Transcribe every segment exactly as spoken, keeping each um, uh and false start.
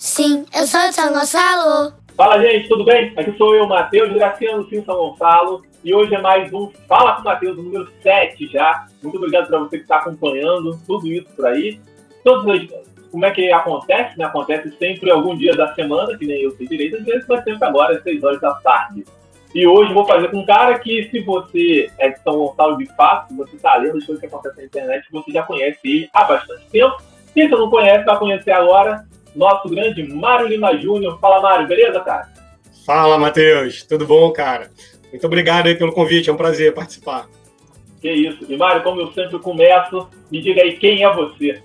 Sim, eu sou de São Gonçalo. Fala, gente, tudo bem? Aqui sou eu, Matheus, Graciano, sim, São Gonçalo. E hoje é mais um Fala com o Matheus, número sete já. Muito obrigado para você que está acompanhando tudo isso por aí. Todos os, como é que acontece? Né? Acontece sempre algum dia da semana, que nem eu sei direito, às vezes vai sempre agora, às seis horas da tarde. E hoje eu vou fazer com um cara que, se você é de São Gonçalo de fato, se você está lendo as coisas que acontecem na internet, você já conhece ele há bastante tempo. Se você não conhece, vai conhecer agora nosso grande Mário Lima Júnior. Fala, Mário, beleza, cara? Fala, Matheus. Tudo bom, cara? Muito obrigado aí pelo convite, é um prazer participar. Que isso. E, Mário, como eu sempre começo, me diga aí quem é você.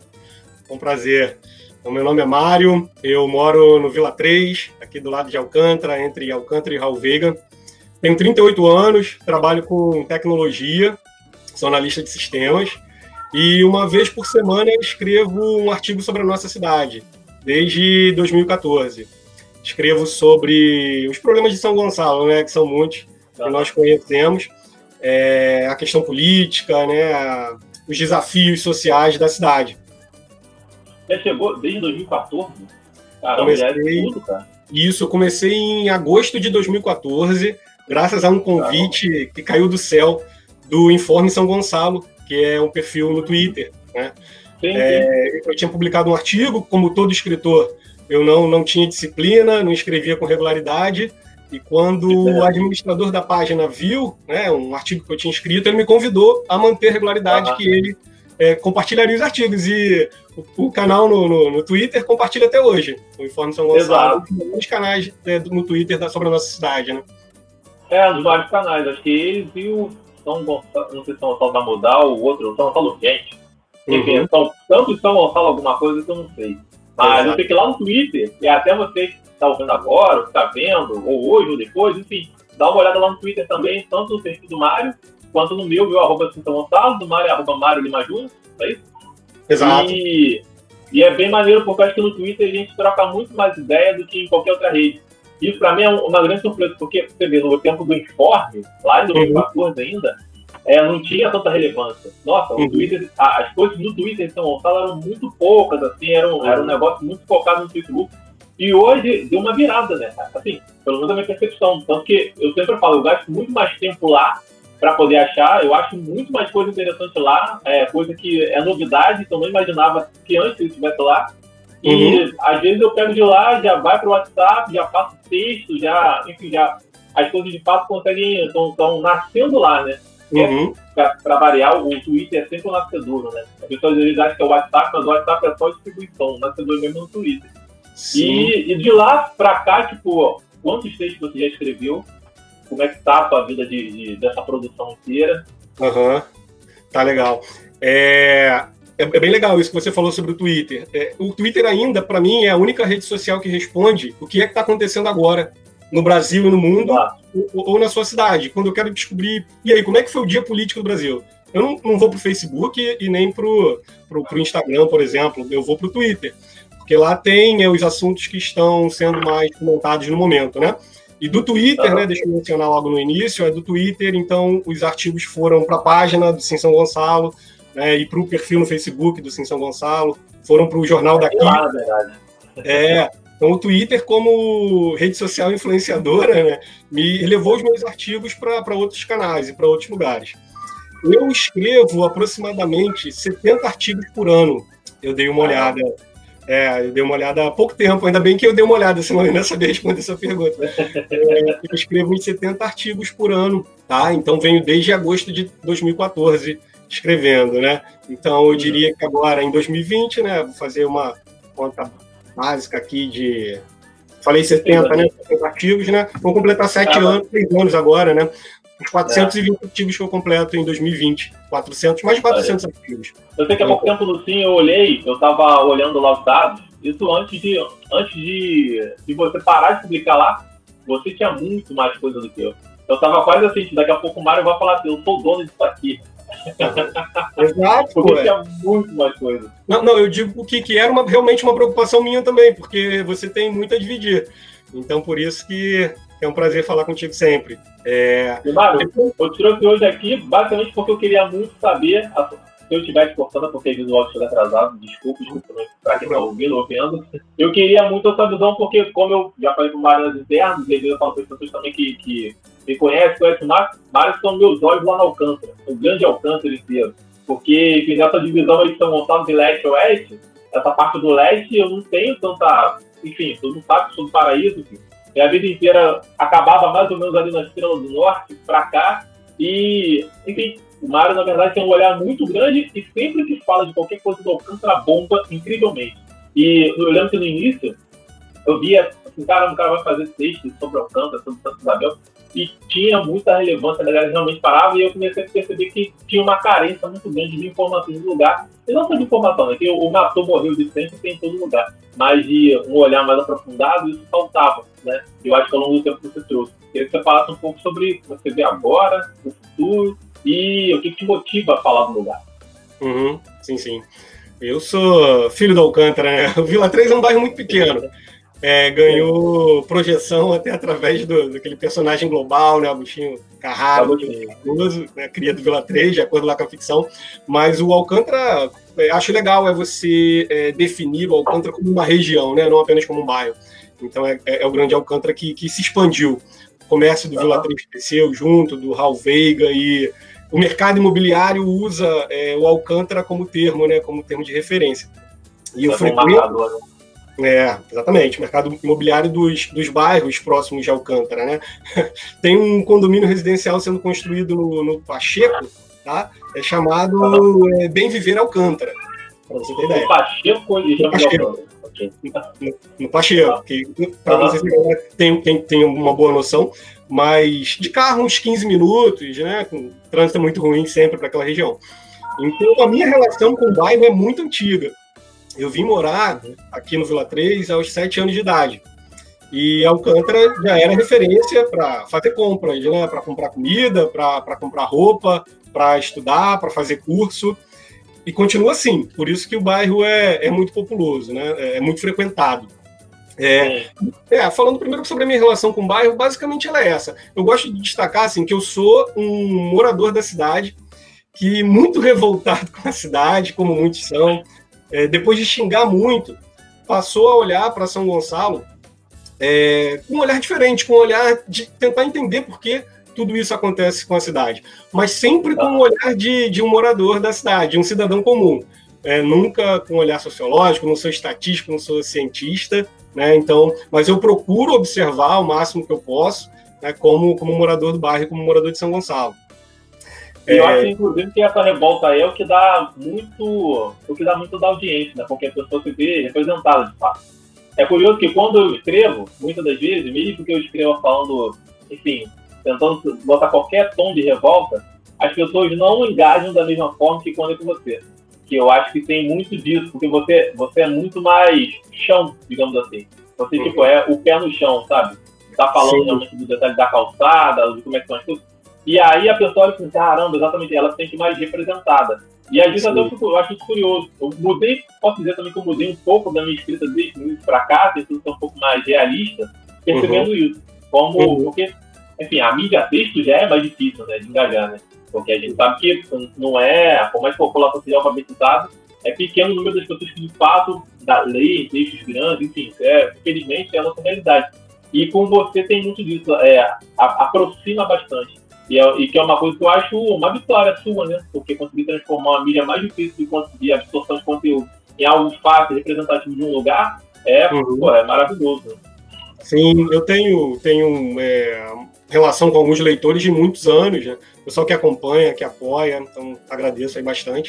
É um prazer. Então, meu nome é Mário, eu moro no Vila três, aqui do lado de Alcântara, entre Alcântara e Raul Veiga. Tenho trinta e oito anos, trabalho com tecnologia, sou analista de sistemas, e uma vez por semana eu escrevo um artigo sobre a nossa cidade, desde dois mil e quatorze. Escrevo sobre os problemas de São Gonçalo, né, que são muitos, que nós conhecemos, é, a questão política, né, a, os desafios sociais da cidade. Você chegou desde dois mil e quatorze? Caramba, já é tudo, cara. Isso, eu comecei em agosto de dois mil e quatorze, graças a um convite Caramba. que caiu do céu do Informe São Gonçalo, que é um perfil no Twitter, né? Sim, sim. É, eu tinha publicado um artigo, como todo escritor, eu não, não tinha disciplina, não escrevia com regularidade, e quando o administrador da página viu, né, um artigo que eu tinha escrito, ele me convidou a manter regularidade, uhum. que ele é, compartilharia os artigos, e o, o canal no, no, no Twitter compartilha até hoje, o Informe São Gonçalo, um dos canais é, no Twitter da, sobre a nossa cidade, né? É, dos vários canais, acho que eles e o São Gonçalo, não sei se São Gonçalo da Modal, o outro, o São Gonçalo Gente. Enfim, uhum. São, tanto São Gonçalo alguma coisa que eu não sei. Mas Exato. eu sei que lá no Twitter, e até você que está ouvindo agora, ou que está vendo, ou hoje, ou depois, enfim, dá uma olhada lá no Twitter também, tanto no perfil do Mário, quanto no meu, meu arroba São Gonçalo, do Mário, arroba Mário Lima Júnior, é isso? Exato. E, e é bem maneiro, porque eu acho que no Twitter a gente troca muito mais ideia do que em qualquer outra rede. Isso para mim é uma grande surpresa, porque você vê, no tempo do Informe, lá em dois mil e quatorze uhum. ainda, é, não tinha tanta relevância. Nossa, uhum. o Twitter, as coisas no Twitter de São Gonçalo eram muito poucas, assim, era um, uhum. era um negócio muito focado no Facebook. E hoje deu uma virada, né? Assim, pelo menos a minha percepção. Tanto que eu sempre falo, eu gasto muito mais tempo lá para poder achar, eu acho muito mais coisa interessante lá, é, coisa que é novidade, que eu não imaginava que antes eu estivesse lá. E uhum. às vezes eu pego de lá, já vai para o WhatsApp, já faço texto, já, enfim, já as coisas de fato conseguem, estão nascendo lá, né? Uhum. Para variar, o Twitter é sempre um nascedor, né? As pessoas às vezes acham que é o WhatsApp, mas o WhatsApp é só distribuição, o nascedor mesmo no Twitter. E, e de lá para cá, tipo, quantos textos você já escreveu? Como é que tá a sua vida de, de, dessa produção inteira? Aham, uhum. Tá legal. É... É bem legal isso que você falou sobre o Twitter. É, o Twitter ainda, para mim, é a única rede social que responde o que é que está acontecendo agora no Brasil e no mundo, ah. ou, ou na sua cidade. Quando eu quero descobrir, e aí, como é que foi o dia político do Brasil? Eu não, não vou para o Facebook e nem para o Instagram, por exemplo. Eu vou para o Twitter, porque lá tem é, os assuntos que estão sendo mais comentados no momento, né? E do Twitter, ah. né, deixa eu mencionar logo no início, é do Twitter, então os artigos foram para a página do Sim São Gonçalo, né, e para o perfil no Facebook do Sim São Gonçalo, foram para o Jornal daqui. Ah, verdade. É, então o Twitter, como rede social influenciadora, né, me levou os meus artigos para outros canais e para outros lugares. Eu escrevo aproximadamente setenta artigos por ano. Eu dei uma olhada, é, eu dei uma olhada há pouco tempo, ainda bem que eu dei uma olhada, senão eu ainda sabia responder essa pergunta. É, eu escrevo uns setenta artigos por ano, tá? Então venho desde agosto de dois mil e quatorze escrevendo, né? Então eu diria que agora em dois mil e vinte, né, vou fazer uma conta básica aqui de, falei setenta, né, setenta artigos, né? Vou completar sete anos, seis anos agora, né? Os quatrocentos e vinte é. artigos que eu completo em dois mil e vinte, quatrocentos, mais de quatrocentos é. artigos. Eu sei que há pouco tempo no Sim eu olhei, eu estava olhando lá os dados, isso antes de antes de, de você parar de publicar lá, você tinha muito mais coisa do que eu. Eu estava quase assim, daqui a pouco o Mário vai falar assim, eu sou dono disso aqui. Exato, porque tinha muito mais coisa. Não, não, eu digo que, que era uma, realmente uma preocupação minha também, porque você tem muito a dividir. Então, por isso que é um prazer falar contigo sempre. É... E, Mário, eu te trouxe hoje aqui basicamente porque eu queria muito saber a, se eu estiver te cortando, porque o visual chega atrasado, desculpa, desculpa para quem está ouvindo ou vendo. Eu queria muito essa visão, porque como eu já falei com o Mário nas internas, e às vezes eu falo para as pessoas também que, que me conhecem, conhecem o Mário, Mário são meus olhos lá na Alcântara, o grande Alcântara inteiro. Porque, enfim, nessa divisão aí que estão montados de leste a oeste, essa parte do leste eu não tenho tanta... Enfim, todo mundo sabe que sou do paraíso, enfim. Minha vida inteira acabava mais ou menos ali na estrela do norte, para cá, e, enfim, o Mário, na verdade, tem um olhar muito grande e sempre que fala de qualquer coisa do Alcântara bomba incrivelmente. E eu lembro que no início, eu via, assim, cara, o cara vai fazer texto sobre Alcântara, sobre Santa Isabel, e tinha muita relevância, a galera realmente parava, e eu comecei a perceber que tinha uma carência muito grande de informações no lugar. E não só de informação, né? Que o matou, morreu de sempre, tem em todo lugar. Mas de um olhar mais aprofundado, isso faltava, né? Eu acho que ao longo do tempo que você trouxe. Queria que você falasse um pouco sobre o que você vê agora, o futuro, e o que te motiva a falar do lugar. Uhum, sim, sim. Eu sou filho do Alcântara, né? O Vila três é um bairro muito pequeno. É, ganhou projeção até através do, daquele personagem global, né? Agostinho Carraro, né? Cria do Vila três, de acordo lá com a ficção. Mas o Alcântara, é, acho legal é você é, definir o Alcântara como uma região, né? Não apenas como um bairro. Então é, é, é o grande Alcântara que, que se expandiu. O comércio do Vila três cresceu junto, do Raul Veiga, e o mercado imobiliário usa é, o Alcântara como termo, né? Como termo de referência. E eu frequento... É, exatamente, o mercado imobiliário dos, dos bairros próximos de Alcântara, né? Tem um condomínio residencial sendo construído no, no Pacheco, tá? É chamado é, Bem Viver Alcântara, para você ter ideia. No Pacheco e no Pacheco. No, no Pacheco, que para vocês tem, tem, tem uma boa noção, mas de carro uns quinze minutos, né? Com trânsito muito ruim sempre para aquela região. Então a minha relação com o bairro é muito antiga. Eu vim morar aqui no Vila três aos sete anos de idade. E Alcântara já era referência para fazer compras, né? Para comprar comida, para comprar roupa, para estudar, para fazer curso. E continua assim. Por isso que o bairro é, é muito populoso, né? É muito frequentado. É, é, falando primeiro sobre a minha relação com o bairro, basicamente ela é essa. Eu gosto de destacar assim, que eu sou um morador da cidade, que muito revoltado com a cidade, como muitos são. É, depois de xingar muito, passou a olhar para São Gonçalo é, com um olhar diferente, com um olhar de tentar entender por que tudo isso acontece com a cidade, mas sempre com um olhar de, de um morador da cidade, de um cidadão comum, é, nunca com um olhar sociológico, não sou estatístico, não sou cientista, né, então, mas eu procuro observar o máximo que eu posso, né, como, como morador do bairro, como morador de São Gonçalo. Eu é... acho, inclusive, que essa revolta aí é o que dá muito, o que dá muito da audiência, né? Porque a pessoa se vê representada, de fato. É curioso que quando eu escrevo, muitas das vezes, mesmo que eu escreva falando, enfim, tentando botar qualquer tom de revolta, as pessoas não engajam da mesma forma que quando é com você. Que eu acho que tem muito disso, porque você, você é muito mais chão, digamos assim. Você, uhum. tipo, é o pé no chão, sabe? Tá falando Sim. realmente do detalhe da calçada, de como é que são as coisas. E aí a pessoa olha assim, caramba, exatamente, ela se sente mais representada. E às vezes eu, eu acho isso curioso. Eu mudei, posso dizer também que eu mudei um pouco da minha escrita desde o início pra cá, tentando ser um pouco mais realista, percebendo uhum. isso. Como, uhum. Porque, enfim, a mídia texto já é mais difícil, né, de engajar, né? Porque a gente sabe que não é, por mais que a população seja alfabetizada, é pequeno o número das pessoas que de fato da lei, textos grandes, enfim, é, infelizmente é a nossa realidade. E com você tem muito disso, é, a, aproxima bastante. E, é, e que é uma coisa que eu acho uma vitória sua, né? Porque conseguir transformar uma mídia mais difícil de conseguir absorção de conteúdo em algo fácil, representativo de um lugar, é, uhum. pô, é maravilhoso. Sim, eu tenho, tenho é, relação com alguns leitores de muitos anos, né? Pessoal que acompanha, que apoia, então agradeço aí bastante.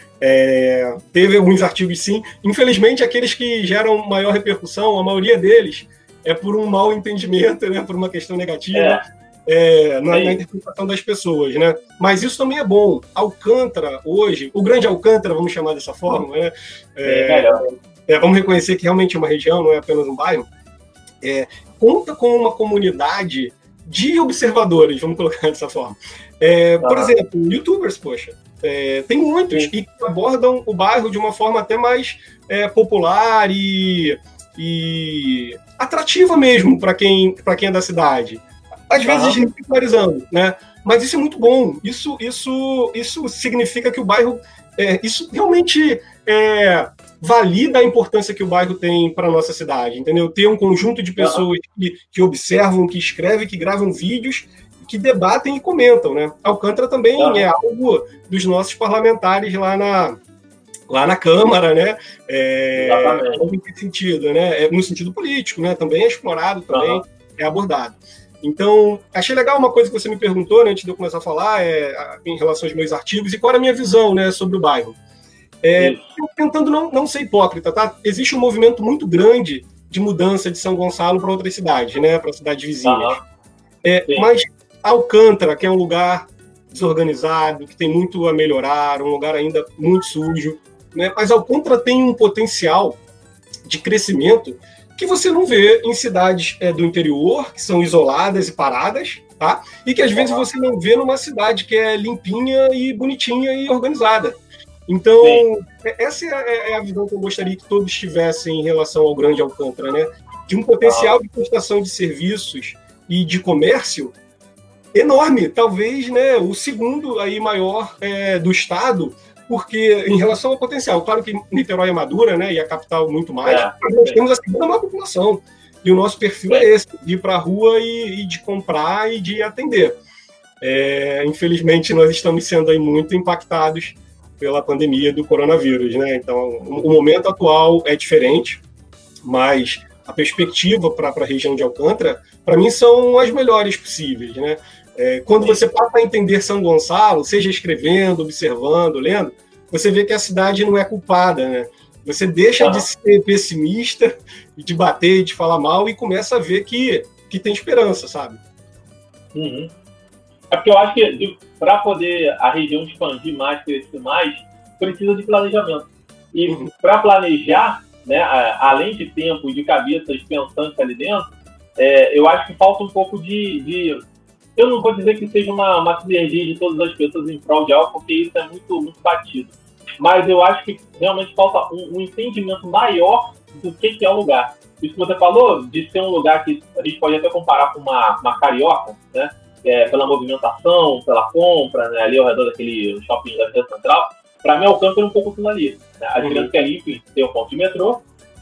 É, teve alguns artigos, sim. Infelizmente, aqueles que geram maior repercussão, a maioria deles é por um mau entendimento, né? Por uma questão negativa. É. É, na, na interpretação das pessoas, né? Mas isso também é bom. Alcântara, hoje, o grande Alcântara, vamos chamar dessa forma, né? É, é, vamos reconhecer que realmente é uma região, não é apenas um bairro. É, conta com uma comunidade de observadores, vamos colocar dessa forma. É, por ah. exemplo, youtubers, poxa, é, tem muitos Sim. que abordam o bairro de uma forma até mais é, popular e, e atrativa mesmo para quem, para quem é da cidade. Às vezes uhum. ridicularizando, né? Mas isso é muito bom. Isso, isso, isso significa que o bairro é, isso realmente é, valida a importância que o bairro tem para a nossa cidade, entendeu? Ter um conjunto de pessoas que, que observam, que escrevem, que gravam vídeos, que debatem e comentam, né? Alcântara também uhum. é algo dos nossos parlamentares lá na, lá na Câmara, né? É, nesse sentido, né? É, no sentido político, né? Também é explorado, também uhum. é abordado. Então, achei legal uma coisa que você me perguntou, né, antes de eu começar a falar, é, em relação aos meus artigos, e qual era a minha visão, né, sobre o bairro. É, tentando não, não ser hipócrita, tá? Existe um movimento muito grande de mudança de São Gonçalo para outras cidades, né, para cidades vizinhas. Uhum. É, mas Alcântara, que é um lugar desorganizado, que tem muito a melhorar, um lugar ainda muito sujo, né, mas Alcântara tem um potencial de crescimento que você não vê em cidades é, do interior, que são isoladas e paradas, tá? E que às vezes você não vê numa cidade que é limpinha e bonitinha e organizada. Então, Sim. essa é a visão que eu gostaria que todos tivessem em relação ao Grande Alcântara, né? De um potencial ah. de prestação de serviços e de comércio enorme, talvez, né, o segundo aí maior é, do estado, porque em relação ao potencial, claro que Niterói é madura, né, e a capital muito mais, é, mas nós é. temos a segunda maior população, e o nosso perfil é, é esse, de ir para a rua e, e de comprar e de atender. É, infelizmente, nós estamos sendo aí muito impactados pela pandemia do coronavírus, né, então o momento atual é diferente, mas a perspectiva para a região de Alcântara, para mim, são as melhores possíveis, né. É, quando você passa a entender São Gonçalo, seja escrevendo, observando, lendo, você vê que a cidade não é culpada, né? Você deixa ah. de ser pessimista, de bater, de falar mal, e começa a ver que, que tem esperança, sabe? Uhum. É porque eu acho que para poder a região expandir mais, crescer mais, precisa de planejamento. E uhum. para planejar, né, além de tempo e de cabeças pensantes ali dentro, é, eu acho que falta um pouco de... de eu não vou dizer que seja uma, uma sinergia de todas as pessoas em prol de algo, porque isso é muito, muito batido. Mas eu acho que realmente falta um, um entendimento maior do que, que é o lugar. Isso que você falou, de ser um lugar que a gente pode até comparar com uma, uma carioca, né? É, pela movimentação, pela compra, né? Ali ao redor daquele shopping da Cidade Central. Para mim, Alcântara é um pouco aquilo ali. Né? A diferença uhum. que ali, enfim, tem um ponto de metrô,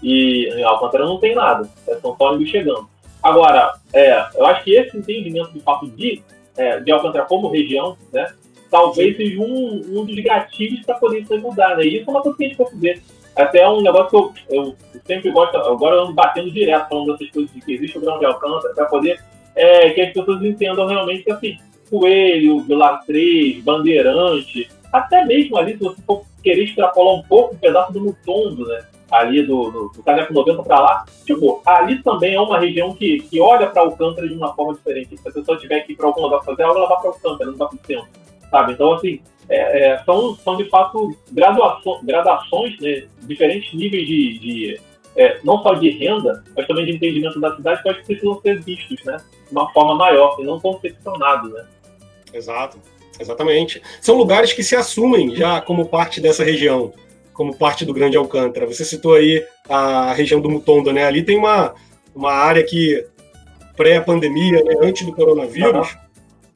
e em Alcântara não tem nada. É São Paulo chegando. Agora, é, eu acho que esse entendimento de fato de, é, de Alcântara como região, né, talvez seja um, um dos gatilhos para poder isso mudar, né? E isso é uma coisa que a gente pode ver. Até é um negócio que eu, eu sempre gosto, agora eu ando batendo direto falando dessas coisas de que existe o Grande Alcântara, para poder é, que as pessoas entendam realmente que, assim, Coelho, Vila três, Bandeirante, até mesmo ali, se você for querer extrapolar um pouco, um pedaço do Mutombo, né? Ali do, do, do Caneco noventa para lá, tipo, ali também é uma região que, que olha para Alcântara de uma forma diferente. Se a pessoa tiver que ir para algum lugar fazer algo, ela vai para Alcântara, não vai para o centro, sabe? Então, assim, é, é, são, são de fato graduações, gradações, né, diferentes níveis de, de é, não só de renda, mas também de entendimento da cidade, que eu acho que precisam ser vistos, né, de uma forma maior, e não concepcionados, né? Exato, exatamente. São lugares que se assumem já como parte dessa região, como parte do Grande Alcântara. Você citou aí a região do Mutombo, né? Ali tem uma, uma área que, pré-pandemia, né, antes do coronavírus, uhum.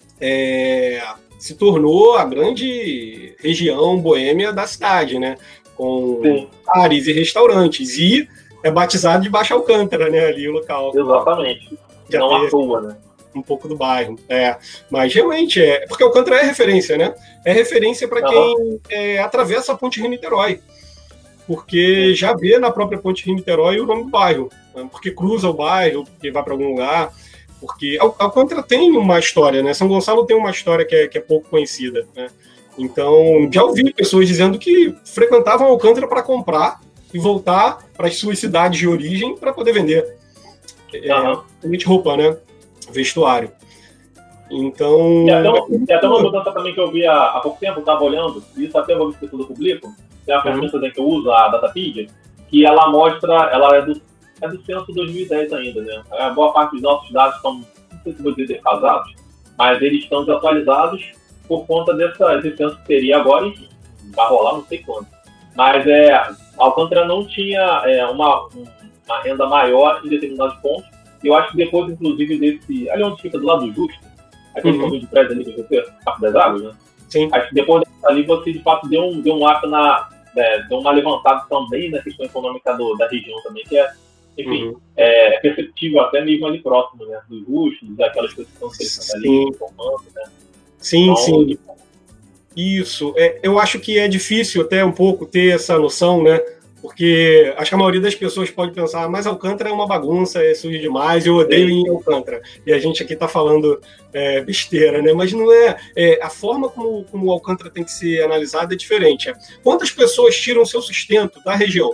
é, se tornou a grande região boêmia da cidade, né? Com Sim. bares e restaurantes. E é batizado de Baixa Alcântara, né? Ali o local. Exatamente. Já não à toa, né? Um pouco do bairro. É. Mas realmente é. Porque Alcântara é referência, né? É referência para uhum. quem é, atravessa a Ponte Rio-Niterói. Porque já vê na própria Ponte Rio-Niterói o nome do bairro. Né? Porque cruza o bairro, porque vai para algum lugar. Porque Alcântara tem uma história, né? São Gonçalo tem uma história que é, que é pouco conhecida, né? Então, já ouvi pessoas dizendo que frequentavam Alcântara para comprar e voltar para as suas cidades de origem para poder vender. Uhum. É, roupa, né? Vestuário. Então... Tem até, uma, tem até uma mudança também que eu vi há, há pouco tempo, eu estava olhando, e isso até eu vou ver se tudo público, tem a ferramenta uhum. que eu uso, a Datapedia, que ela mostra, ela é do, é do censo dois mil e dez ainda, né? A boa parte dos nossos dados estão, não sei se vou dizer defasados, mas eles estão desatualizados por conta dessa, desse censo que teria agora, enfim, vai rolar não sei quando. Mas é, Alcântara não tinha é, uma, uma renda maior em determinados pontos, e eu acho que depois, inclusive, desse, ali onde fica do lado do Justo, aquele uhum. de prédio ali que você Parque das Águas, né? Sim. Acho que depois ali você de fato deu um, deu um up na, é, deu uma levantada também na questão econômica do, da região também, que é, enfim, uhum. é perceptível até mesmo ali próximo, né, dos russos, daquelas pessoas que estão ali formando, né. Sim, então, sim. Isso. É, eu acho que é difícil até um pouco ter essa noção, né? Porque acho que a maioria das pessoas pode pensar, mas Alcântara é uma bagunça, é sujo demais, eu odeio em Alcântara. E a gente aqui está falando é, besteira, né? Mas não é, é. A forma como, como o Alcântara tem que ser analisado é diferente. É. Quantas pessoas tiram seu sustento da região?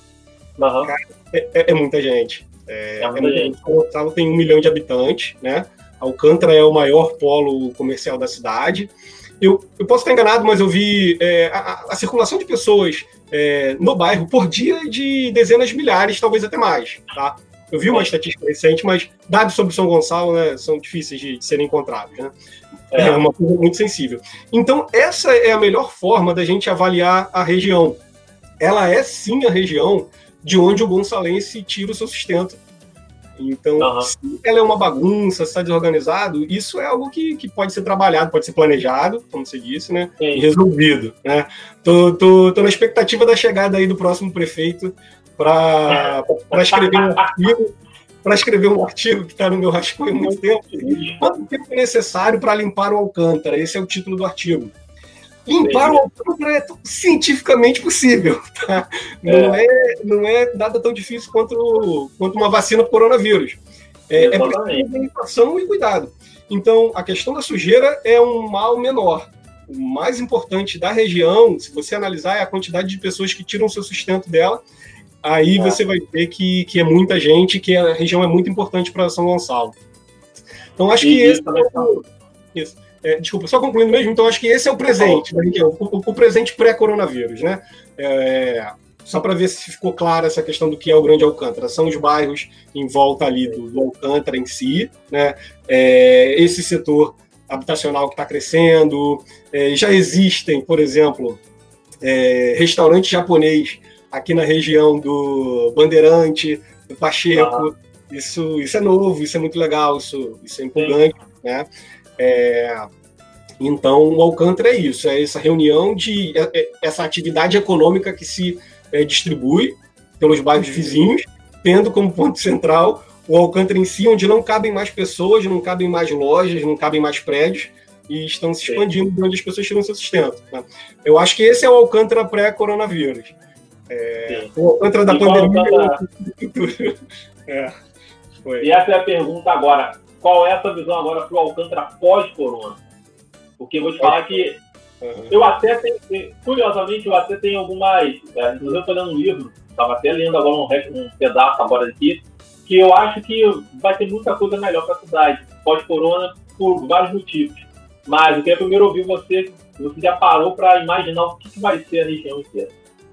Uhum. Cara, é, é, é muita gente. É, é muita é gente. Gonçalo tem um milhão de habitantes, né? Alcântara é o maior polo comercial da cidade. Eu, eu posso estar enganado, mas eu vi é, a, a circulação de pessoas é, no bairro por dia de dezenas de milhares, talvez até mais. Tá? Eu vi uma estatística recente, mas dados sobre São Gonçalo, né, são difíceis de, de serem encontrados. Né? É. é uma coisa muito sensível. Então, essa é a melhor forma da gente avaliar a região. Ela é, sim, a região de onde o gonçalense tira o seu sustento. Então, uhum. se ela é uma bagunça, se está desorganizado, isso é algo que, que pode ser trabalhado, pode ser planejado, como você disse, né? E resolvido, né? Tô, tô, tô na expectativa da chegada aí do próximo prefeito para escrever um artigo, para escrever um artigo que está no meu rascunho há muito tempo. Quanto tempo é necessário para limpar o Alcântara? Esse é o título do artigo. Limpar o Alcântara é cientificamente possível, tá? Não é, é, não é nada tão difícil quanto, quanto uma vacina para o coronavírus. É, é preciso organização e cuidado. Então, a questão da sujeira é um mal menor. O mais importante da região, se você analisar, é a quantidade de pessoas que tiram o seu sustento dela. Aí é. você vai ver que, que é muita gente, que a região é muito importante para São Gonçalo. Então, acho que esse é o... Isso. É, desculpa, só concluindo mesmo, então acho que esse é o presente, né, o, o, o presente pré-coronavírus, né? É, só para ver se ficou clara essa questão do que é o Grande Alcântara. São os bairros em volta ali do, do Alcântara em si, né? É, esse setor habitacional que está crescendo, é, já existem, por exemplo, é, restaurantes japonês aqui na região do Bandeirante, do Pacheco. Ah. Isso, isso é novo, isso é muito legal, isso, isso é empolgante, sim, né? É, então, o Alcântara é isso, é essa reunião de é, essa atividade econômica que se é, distribui pelos bairros vizinhos, tendo como ponto central o Alcântara em si, onde não cabem mais pessoas, não cabem mais lojas, não cabem mais prédios, e estão se expandindo de onde as pessoas tiram seu sustento. Né? Eu acho que esse é o Alcântara pré-coronavírus. É, o Alcântara da e pandemia. é, foi. E essa é a pergunta agora. Qual é essa visão agora para o Alcântara pós-corona? Porque eu vou te falar que uhum. eu até tenho, curiosamente, eu até tenho algumas, é, inclusive eu estou lendo um livro, estava até lendo agora um, um pedaço agora aqui, que eu acho que vai ter muita coisa melhor para a cidade pós-corona por vários motivos. Mas eu queria primeiro ouvir você, você já parou para imaginar o que, que vai ser a região inteira?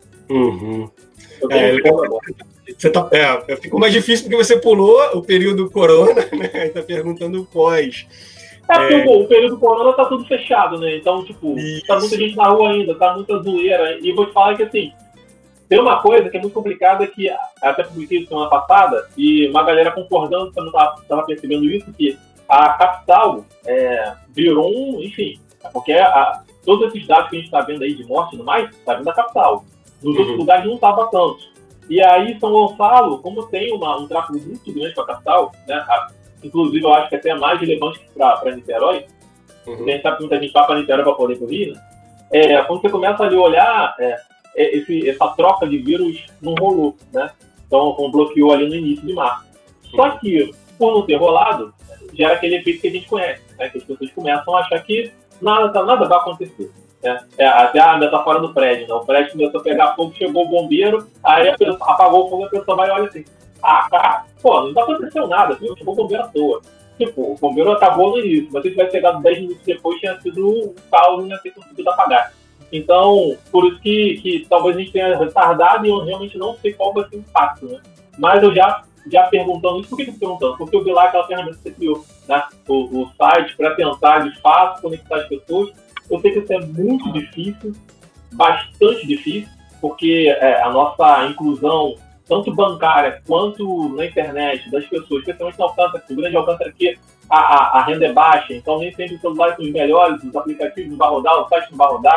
Uhum. Eu tenho é, um agora. Você tá, é, ficou mais difícil porque você pulou o período corona, né? Está perguntando o pós. É, porque é... o período corona tá tudo fechado, né? Então, tipo, isso. Tá muita gente na rua ainda, tá muita zoeira. E vou te falar que, assim, tem uma coisa que é muito complicada que até publiquei semana passada e uma galera concordando, também tava, tava percebendo isso, que a capital é, virou um, enfim, porque a, todos esses dados que a gente está vendo aí de morte e tudo mais, tá vindo da capital. Nos uhum. outros lugares não tava tanto. E aí, São Gonçalo, como tem uma, um tráfego muito grande para a capital, né, a, inclusive eu acho que até é mais relevante para Niterói, uhum. porque a gente sabe que muita gente vai para Niterói para poder ir para o Rio, né? É, quando você começa ali a olhar, é, é, esse, essa troca de vírus não rolou, né? Então, como bloqueou ali no início de março. Uhum. Só que, por não ter rolado, gera aquele efeito que a gente conhece, né? Que as pessoas começam a achar que nada, nada vai acontecer. É, é, até a metafora do prédio, né? O prédio começou a pegar fogo, chegou o bombeiro, aí a pessoa apagou o fogo, a pessoa vai e olha assim, ah, cara, pô, não tá acontecendo nada, viu? Chegou o bombeiro à toa. Tipo, o bombeiro acabou no início, mas se tivesse chegado dez minutos depois, tinha sido um caos e não ia ter conseguido apagar. Então, por isso que, que talvez a gente tenha retardado e eu realmente não sei qual vai ser o impacto, né? Mas eu já, já perguntando isso, por que eu tô perguntando? Porque eu vi lá aquela ferramenta que você criou, né? O, o site, para tentar de fato conectar as pessoas. Eu sei que isso é muito difícil, bastante difícil, porque é, a nossa inclusão, tanto bancária quanto na internet, das pessoas, especialmente no Alcântara, o Grande Alcântara aqui, a, a, a renda é baixa, então nem sempre os celulares são os melhores, os aplicativos não vão rodar, o site não vai rodar,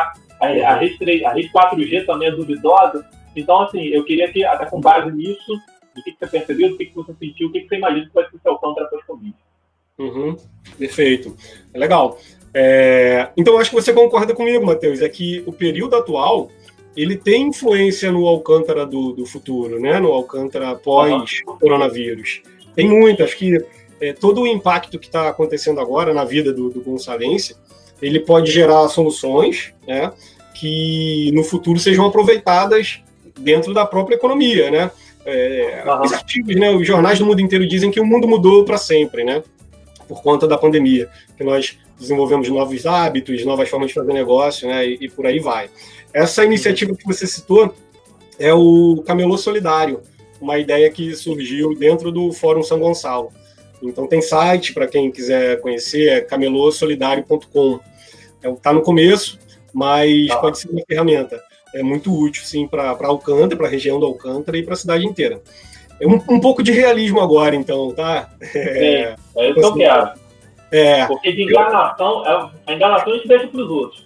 a, a, rede três, a rede quatro G também é duvidosa. Então, assim, eu queria que, até com base nisso, do que, que você percebeu, do que, que você sentiu, o que, que você imagina que vai ser o seu Alcântara pós-Covid. Uhum, perfeito. É legal. É, então, acho que você concorda comigo, Matheus, é que o período atual, ele tem influência no Alcântara do, do futuro, né? No Alcântara pós-coronavírus. Tem muito, acho que é, todo o impacto que está acontecendo agora na vida do, do gonçalense, ele pode gerar soluções, né, que no futuro sejam aproveitadas dentro da própria economia, né? É, uhum. Os artigos, né, os jornais do mundo inteiro dizem que o mundo mudou para sempre, né? Por conta da pandemia, que nós desenvolvemos novos hábitos, novas formas de fazer negócio, né, e, e por aí vai. Essa iniciativa que você citou é o Camelô Solidário, uma ideia que surgiu dentro do Fórum São Gonçalo. Então tem site para quem quiser conhecer, é camelô solidário ponto com. Está no começo, mas ah. pode ser uma ferramenta. É muito útil, sim, para Alcântara, para a região do Alcântara e para a cidade inteira. É um, um pouco de realismo agora, então, tá? É, é isso que eu quero. É, Porque de enganação, a enganação a gente deixa para os outros.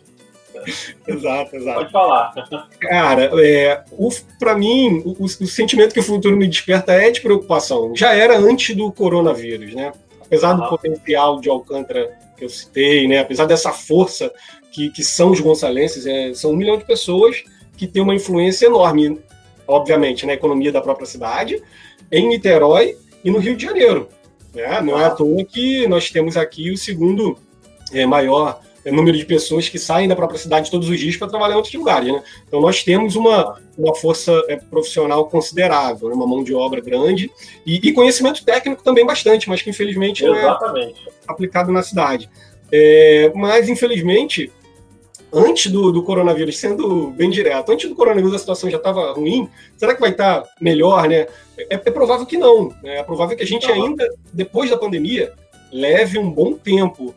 Exato, exato. Pode falar. Cara, é, para mim, o, o sentimento que o futuro me desperta é de preocupação. Já era antes do coronavírus, né? Apesar uhum. do potencial de Alcântara que eu citei, né? Apesar dessa força que, que são os gonçalenses, é, são um milhão de pessoas que têm uma influência enorme, obviamente, na economia da própria cidade, em Niterói e no Rio de Janeiro. Né? Não é à toa que nós temos aqui o segundo é, maior número de pessoas que saem da própria cidade todos os dias para trabalhar em outros lugares, né? Então nós temos uma, uma força é, profissional considerável, né? Uma mão de obra grande e, e conhecimento técnico também bastante, mas que infelizmente Exatamente. não é aplicado na cidade. É, mas infelizmente, antes do, do coronavírus, sendo bem direto, antes do coronavírus a situação já estava ruim, será que vai estar melhor, né? É, é provável que não, né? É provável que a gente uhum. ainda, depois da pandemia, leve um bom tempo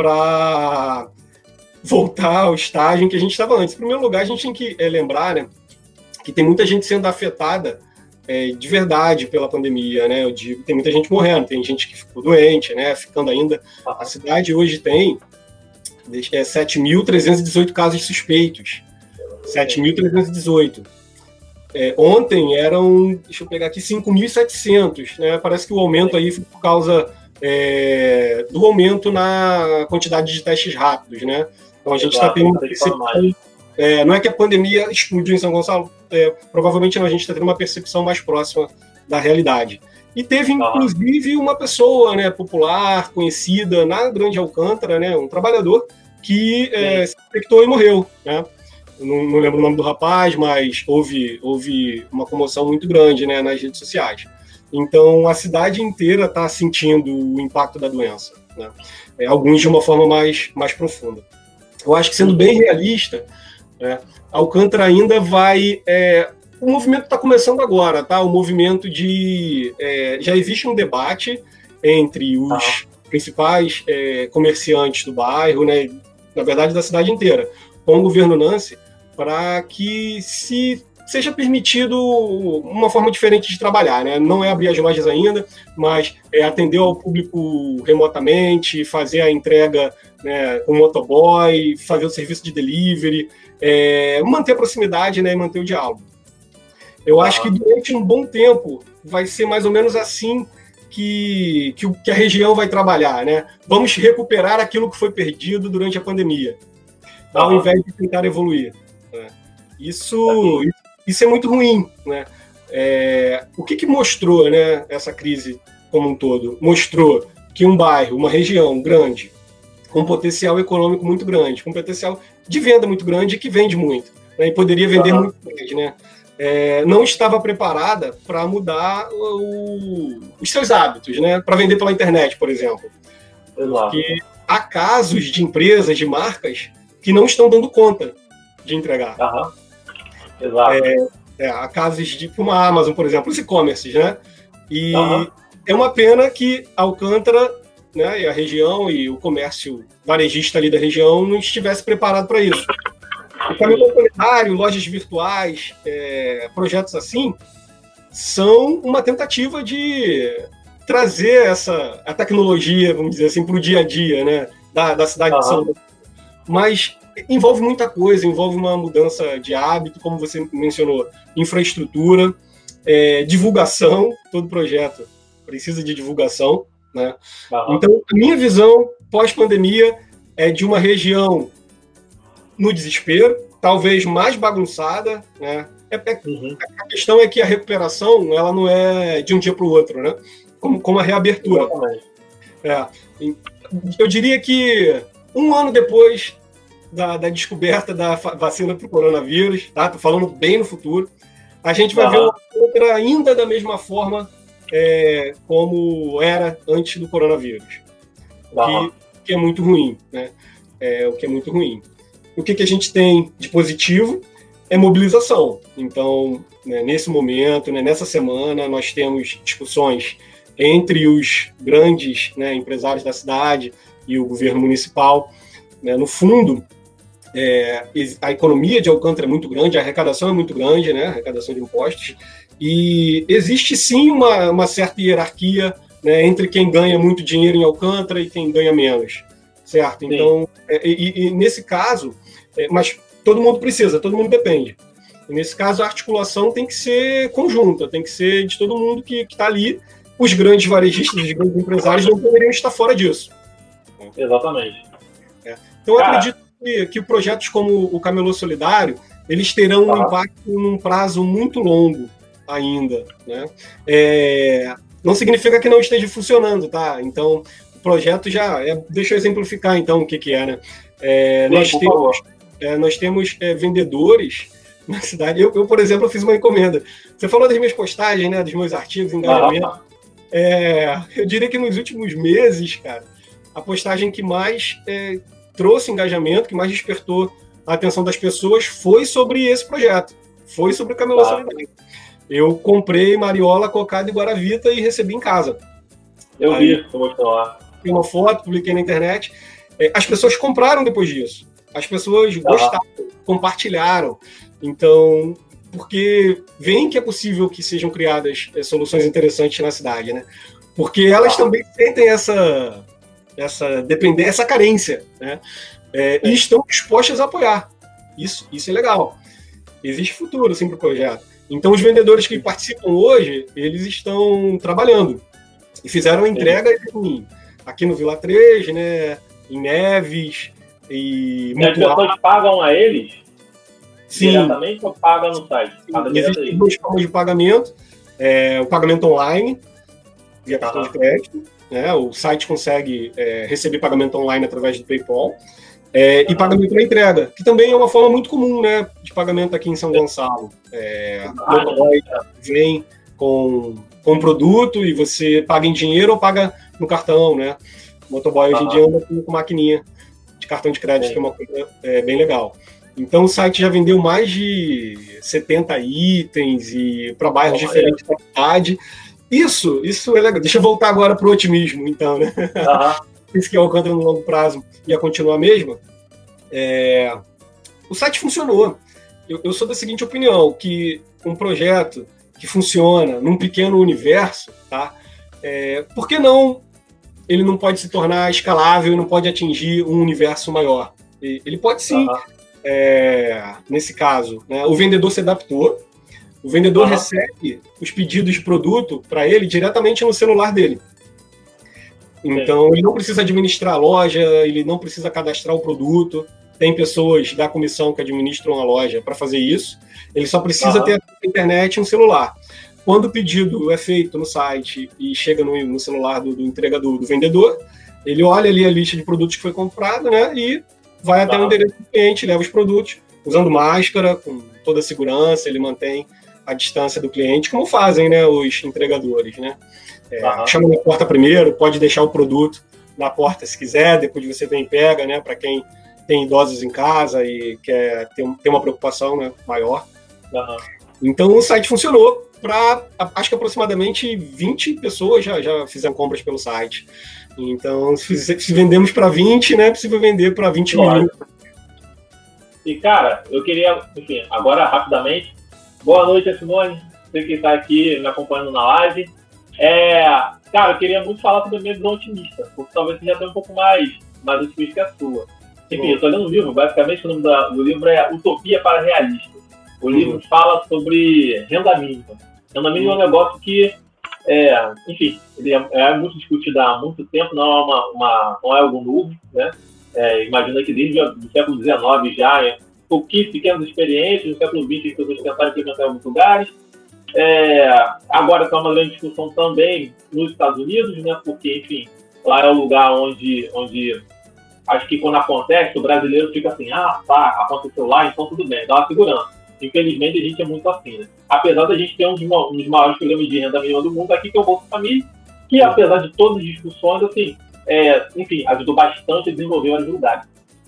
para voltar ao estágio em que a gente estava antes. Em primeiro lugar, a gente tem que é, lembrar, né, que tem muita gente sendo afetada é, de verdade pela pandemia, né? Eu digo, tem muita gente morrendo, tem gente que ficou doente, né? Ficando ainda. A cidade hoje tem é, sete mil trezentos e dezoito casos suspeitos. sete mil trezentos e dezoito. É, ontem eram, deixa eu pegar aqui, cinco mil e setecentos, né? Parece que o aumento aí foi por causa é, do aumento na quantidade de testes rápidos, né? Então a gente está tendo uma percepção. É, não é que a pandemia explodiu em São Gonçalo, é, provavelmente não, a gente está tendo uma percepção mais próxima da realidade. E teve, inclusive, uma pessoa, né, popular, conhecida na Grande Alcântara, né, um trabalhador, que é, se infectou e morreu. Né? Não, não lembro o nome do rapaz, mas houve, houve uma comoção muito grande, né, nas redes sociais. Então, a cidade inteira está sentindo o impacto da doença, né? É, alguns de uma forma mais, mais profunda. Eu acho que, sendo bem realista, né, Alcântara ainda vai... É, o movimento está começando agora, tá? O movimento de... É, já existe um debate entre os ah. principais é, comerciantes do bairro, né, na verdade da cidade inteira, com o governo Nancy, para que se seja permitido uma forma diferente de trabalhar, né? Não é abrir as lojas ainda, mas é atender ao público remotamente, fazer a entrega, né, com motoboy, fazer o serviço de delivery, é, manter a proximidade, né, e manter o diálogo. Eu acho que durante um bom tempo vai ser mais ou menos assim que, que, que a região vai trabalhar, né? Vamos recuperar aquilo que foi perdido durante a pandemia, ao invés de tentar evoluir. Né? Isso, isso é muito ruim, né? É, o que, que mostrou, né, essa crise como um todo? Mostrou que um bairro, uma região grande, com potencial econômico muito grande, com potencial de venda muito grande, que vende muito, né, e poderia vender uhum. muito mais, né? É, não estava preparada para mudar o, os seus hábitos, né? Para vender pela internet, por exemplo. Exato. Porque há casos de empresas, de marcas, que não estão dando conta de entregar. Uhum. Exato. É, é, há casos de, como a Amazon, por exemplo, os e-commerces, né? E uhum. é uma pena que Alcântara, né, e a região e o comércio varejista ali da região não estivesse preparado para isso. O camelô solidário, lojas virtuais, é, projetos assim, são uma tentativa de trazer essa, a tecnologia, vamos dizer assim, para o dia a dia, né, da, da cidade uhum. de São Paulo. Mas envolve muita coisa, envolve uma mudança de hábito, como você mencionou, infraestrutura, é, divulgação, todo projeto precisa de divulgação, né? Uhum. Então, a minha visão pós-pandemia é de uma região no desespero, talvez mais bagunçada, né? É, é, uhum. A questão é que a recuperação ela não é de um dia para o outro, né? Como, como a reabertura. É, eu diria que um ano depois da, da descoberta da vacina para o coronavírus, tá? Tô falando bem no futuro, a gente vai uhum. ver uma outra ainda da mesma forma é, como era antes do coronavírus, uhum. que, que é muito ruim, né? É, o que é muito ruim. O que, que a gente tem de positivo é mobilização. Então, né, nesse momento, né, nessa semana, nós temos discussões entre os grandes, né, empresários da cidade e o governo municipal. Né, no fundo, é, a economia de Alcântara é muito grande, a arrecadação é muito grande, né, a arrecadação de impostos, e existe sim uma, uma certa hierarquia, né, entre quem ganha muito dinheiro em Alcântara e quem ganha menos, certo? Sim. Então, é, e, e nesse caso, é, mas todo mundo precisa, todo mundo depende. E nesse caso, a articulação tem que ser conjunta, tem que ser de todo mundo que está ali. Os grandes varejistas, os grandes empresários não poderiam estar fora disso. Exatamente. É. Então, eu Cara. acredito que, que projetos como o Camelô Solidário, eles terão um ah. impacto num prazo muito longo ainda. Né? É, não significa que não esteja funcionando, tá? Então, o projeto já... É, deixa eu exemplificar, então, o que, que é, né? É, Sim, nós, temos, é, nós temos é, vendedores na cidade. Eu, eu, por exemplo, fiz uma encomenda. Você falou das minhas postagens, né? Dos meus artigos, engajamento. Ah. É, eu diria que nos últimos meses, cara, a postagem que mais é, trouxe engajamento, que mais despertou a atenção das pessoas foi sobre esse projeto. Foi sobre o Camelô Solidário. Eu comprei mariola, cocada e guaravita e recebi em casa. Eu Aí, vi, vou mostrar lá. Tem uma foto, publiquei na internet. É, as pessoas compraram depois disso. As pessoas ah. gostaram, compartilharam. Então, porque veem que é possível que sejam criadas é, soluções interessantes na cidade, né? Porque elas ah. também sentem essa, essa dependência, essa carência, né? É, e estão dispostas a apoiar. Isso, isso é legal. Existe futuro, assim, para o projeto. Então, os vendedores que participam hoje, eles estão trabalhando. E fizeram a entrega em, aqui no Vila três, né? Em Neves e... E as pessoas pagam a eles? Sim. Diretamente ou paga no site? Paga Existem duas formas de pagamento. É, o pagamento online, via cartão de crédito. Né? O site consegue é, receber pagamento online através do PayPal. É, e pagamento na entrega, que também é uma forma muito comum, né, de pagamento aqui em São Gonçalo. É, o motoboy vem com, com um produto e você paga em dinheiro ou paga no cartão, né? O motoboy hoje em dia anda com, com maquininha de cartão de crédito, é. que é uma coisa é, bem legal. Então o site já vendeu mais de setenta itens e para bairros oh, diferentes é. da cidade. Isso, isso é legal. Deixa eu voltar agora para o otimismo, então, né? Uhum. Isso que é Alcântara no longo prazo ia continuar a mesma. É... O site funcionou. Eu, eu sou da seguinte opinião, que um projeto que funciona num pequeno universo, tá? É... por que não ele não pode se tornar escalável e não pode atingir um universo maior? Ele pode sim. Uhum. É... Nesse caso, né? O vendedor se adaptou. O vendedor uhum. recebe os pedidos de produto para ele diretamente no celular dele. Então, ele não precisa administrar a loja, ele não precisa cadastrar o produto. Tem pessoas da comissão que administram a loja para fazer isso. Ele só precisa uhum. ter a internet e um celular. Quando o pedido é feito no site e chega no, no celular do, do entregador, do vendedor, ele olha ali a lista de produtos que foi comprado, né, e vai até uhum. o endereço do cliente, leva os produtos, usando máscara, com toda a segurança, ele mantém a distância do cliente, como fazem, né, os entregadores, né? É, uhum. Chama na porta primeiro, pode deixar o produto na porta se quiser, depois você vem e pega, né, para quem tem idosos em casa e quer ter, ter uma preocupação, né, maior. Uhum. Então o site funcionou para, acho que aproximadamente vinte pessoas já, já fizeram compras pelo site. Então, se, se vendemos para vinte, né, é possível vender para vinte mil. E, cara, eu queria, enfim, agora rapidamente, boa noite, Simone, você que está aqui me acompanhando na live. É, cara, eu queria muito falar sobre a minha visão otimista, porque talvez você já tenha um pouco mais, mais otimista que a sua. Enfim, eu estou lendo um livro, basicamente o nome da, do livro é Utopia para Realistas. O livro uhum. fala sobre renda mínima. Renda mínima uhum. é um negócio que, é, enfim, ele é, é muito discutido há muito tempo, não é, uma, uma, não é algo novo, né? É, imagina que desde o século dezenove já, é, pouquíssimas pequenas experiências, no século vinte as pessoas tentaram implementar em alguns lugares. É, agora está uma grande discussão também nos Estados Unidos, né? Porque, enfim, lá é o lugar onde, onde acho que quando acontece, o brasileiro fica assim, ah, tá, aconteceu lá, então tudo bem, dá uma segurança. Infelizmente, a gente é muito assim, né? Apesar da gente ter um dos, um dos maiores programas de renda mínima do mundo aqui, que é o Bolsa Família, que apesar de todas as discussões, assim, é, enfim, ajudou bastante a desenvolver vários lugares.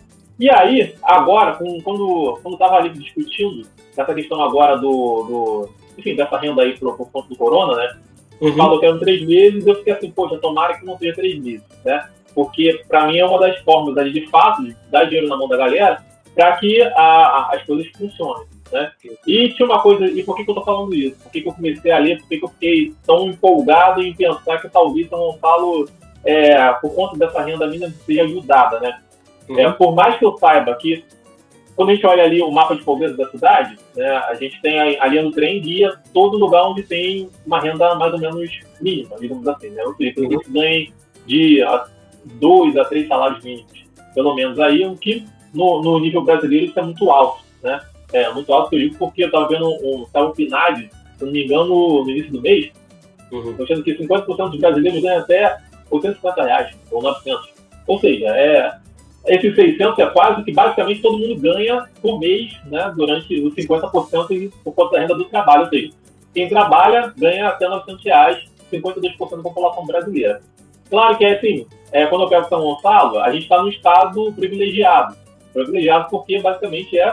E aí, agora, com, quando estava ali discutindo essa questão agora do, do enfim, dessa renda aí por, por conta do corona, né? Uhum. Falou que eram três meses, eu fiquei assim, poxa, tomara que não seja três meses, né? Porque, para mim, é uma das formas ali, de fato, de dar dinheiro na mão da galera para que a, a, as coisas funcionem, né? E tinha uma coisa, e por que, que eu tô falando isso? Por que, que eu comecei a ler? Por que, que eu fiquei tão empolgado em pensar que talvez São Gonçalo, é, por conta dessa renda mínima, seja ajudada, né? Uhum. É, por mais que eu saiba que, quando a gente olha ali o mapa de pobreza da cidade, né, a gente tem ali no trem guia todo lugar onde tem uma renda mais ou menos mínima, digamos assim, né? Ou seja, que a gente ganhe de dois a três salários mínimos, pelo menos aí, o que no, no nível brasileiro isso é muito alto, né? É muito alto que eu digo porque eu estava vendo um, um P N A D, se não me engano, no início do mês, uhum. eu achando que cinquenta por cento dos brasileiros ganham até oitocentos e cinquenta reais, ou novecentos. Ou seja, é... esses seiscentos é quase que basicamente todo mundo ganha por mês, né, durante os cinquenta por cento por conta da renda do trabalho. Ou seja, quem trabalha ganha até novecentos reais, cinquenta e dois por cento da população brasileira. Claro que é assim, é, quando eu pego São Gonçalo, a gente está num estado privilegiado. Privilegiado porque basicamente é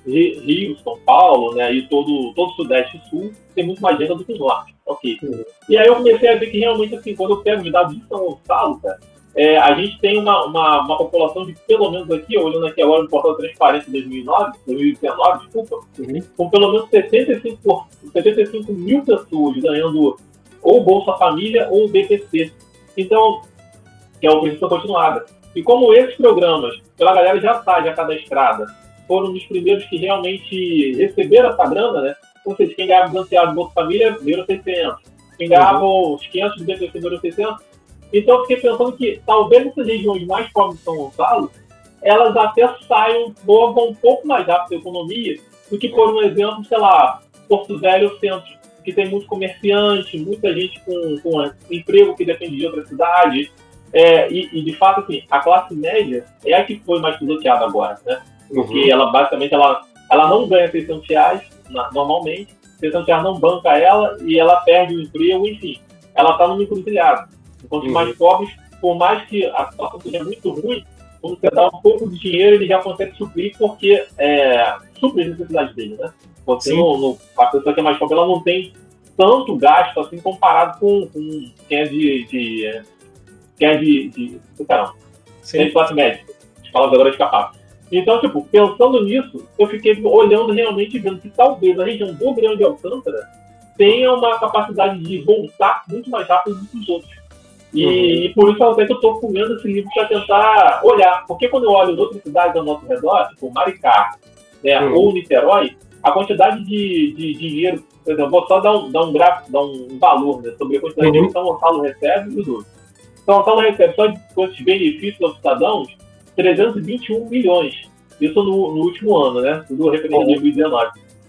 Rio, São Paulo, né, e todo, todo o Sudeste e Sul tem muito mais renda do que o Norte. Ok. Uhum. E aí eu comecei a ver que realmente, assim, quando eu pego os dados de São Gonçalo, cara, É, a gente tem uma, uma, uma população de, pelo menos aqui, olhando aqui agora no portal Transparência de dois mil e nove, dois mil e dezenove, desculpa, uhum. com pelo menos setenta e cinco, setenta e cinco mil pessoas ganhando ou Bolsa Família ou B P C. Então, que é o preço continuada. E como esses programas, pela galera já está, já cadastrada, foram um dos primeiros que realmente receberam essa grana, né? Ou seja, quem ganhava financiado de Bolsa Família, ganhou seiscentos. Quem ganhava uhum. os quinhentos de B P C, ganhou seiscentos. Então, eu fiquei pensando que talvez essas regiões mais pobres de São Gonçalo, elas até saiam, movam um pouco mais rápido da economia do que, por um exemplo, sei lá, Porto Velho Centro, que tem muito comerciante, muita gente com, com emprego que depende de outra cidade. É, e, e, de fato, assim, a classe média é a que foi mais pisoteada agora, né? Porque uhum. ela, basicamente, ela, ela não ganha seiscentos reais, na, normalmente, seiscentos reais não banca ela e ela perde o emprego, enfim, ela está no microtilhado. Enquanto os uhum. mais pobres, por mais que a situação seja muito ruim, quando você dá um pouco de dinheiro, ele já consegue suprir, porque é, suprir as necessidades dele, né? Você não, não, a pessoa que é mais pobre, ela não tem tanto gasto assim comparado com, com quem é de, de quem é de, de, de caramba, quem é de classe média, as palavras agora escaparam. Então, tipo, pensando nisso, eu fiquei olhando realmente, vendo que talvez a região do Grande de Alcântara tenha uma capacidade de voltar muito mais rápido do que os outros. E, uhum. e por isso até que eu estou comendo esse livro para tentar olhar. Porque quando eu olho em outras cidades ao nosso redor, tipo Maricá, né, uhum. ou Niterói, a quantidade de, de dinheiro, por exemplo, vou só dar um, dar um gráfico, dar um valor, né, sobre a quantidade uhum. de dinheiro que São Gonçalo recebe e os outros. São Gonçalo recebe só de esses benefícios aos cidadãos trezentos e vinte e um milhões. Isso no, no último ano, né? Tudo referente a dois mil e dezenove.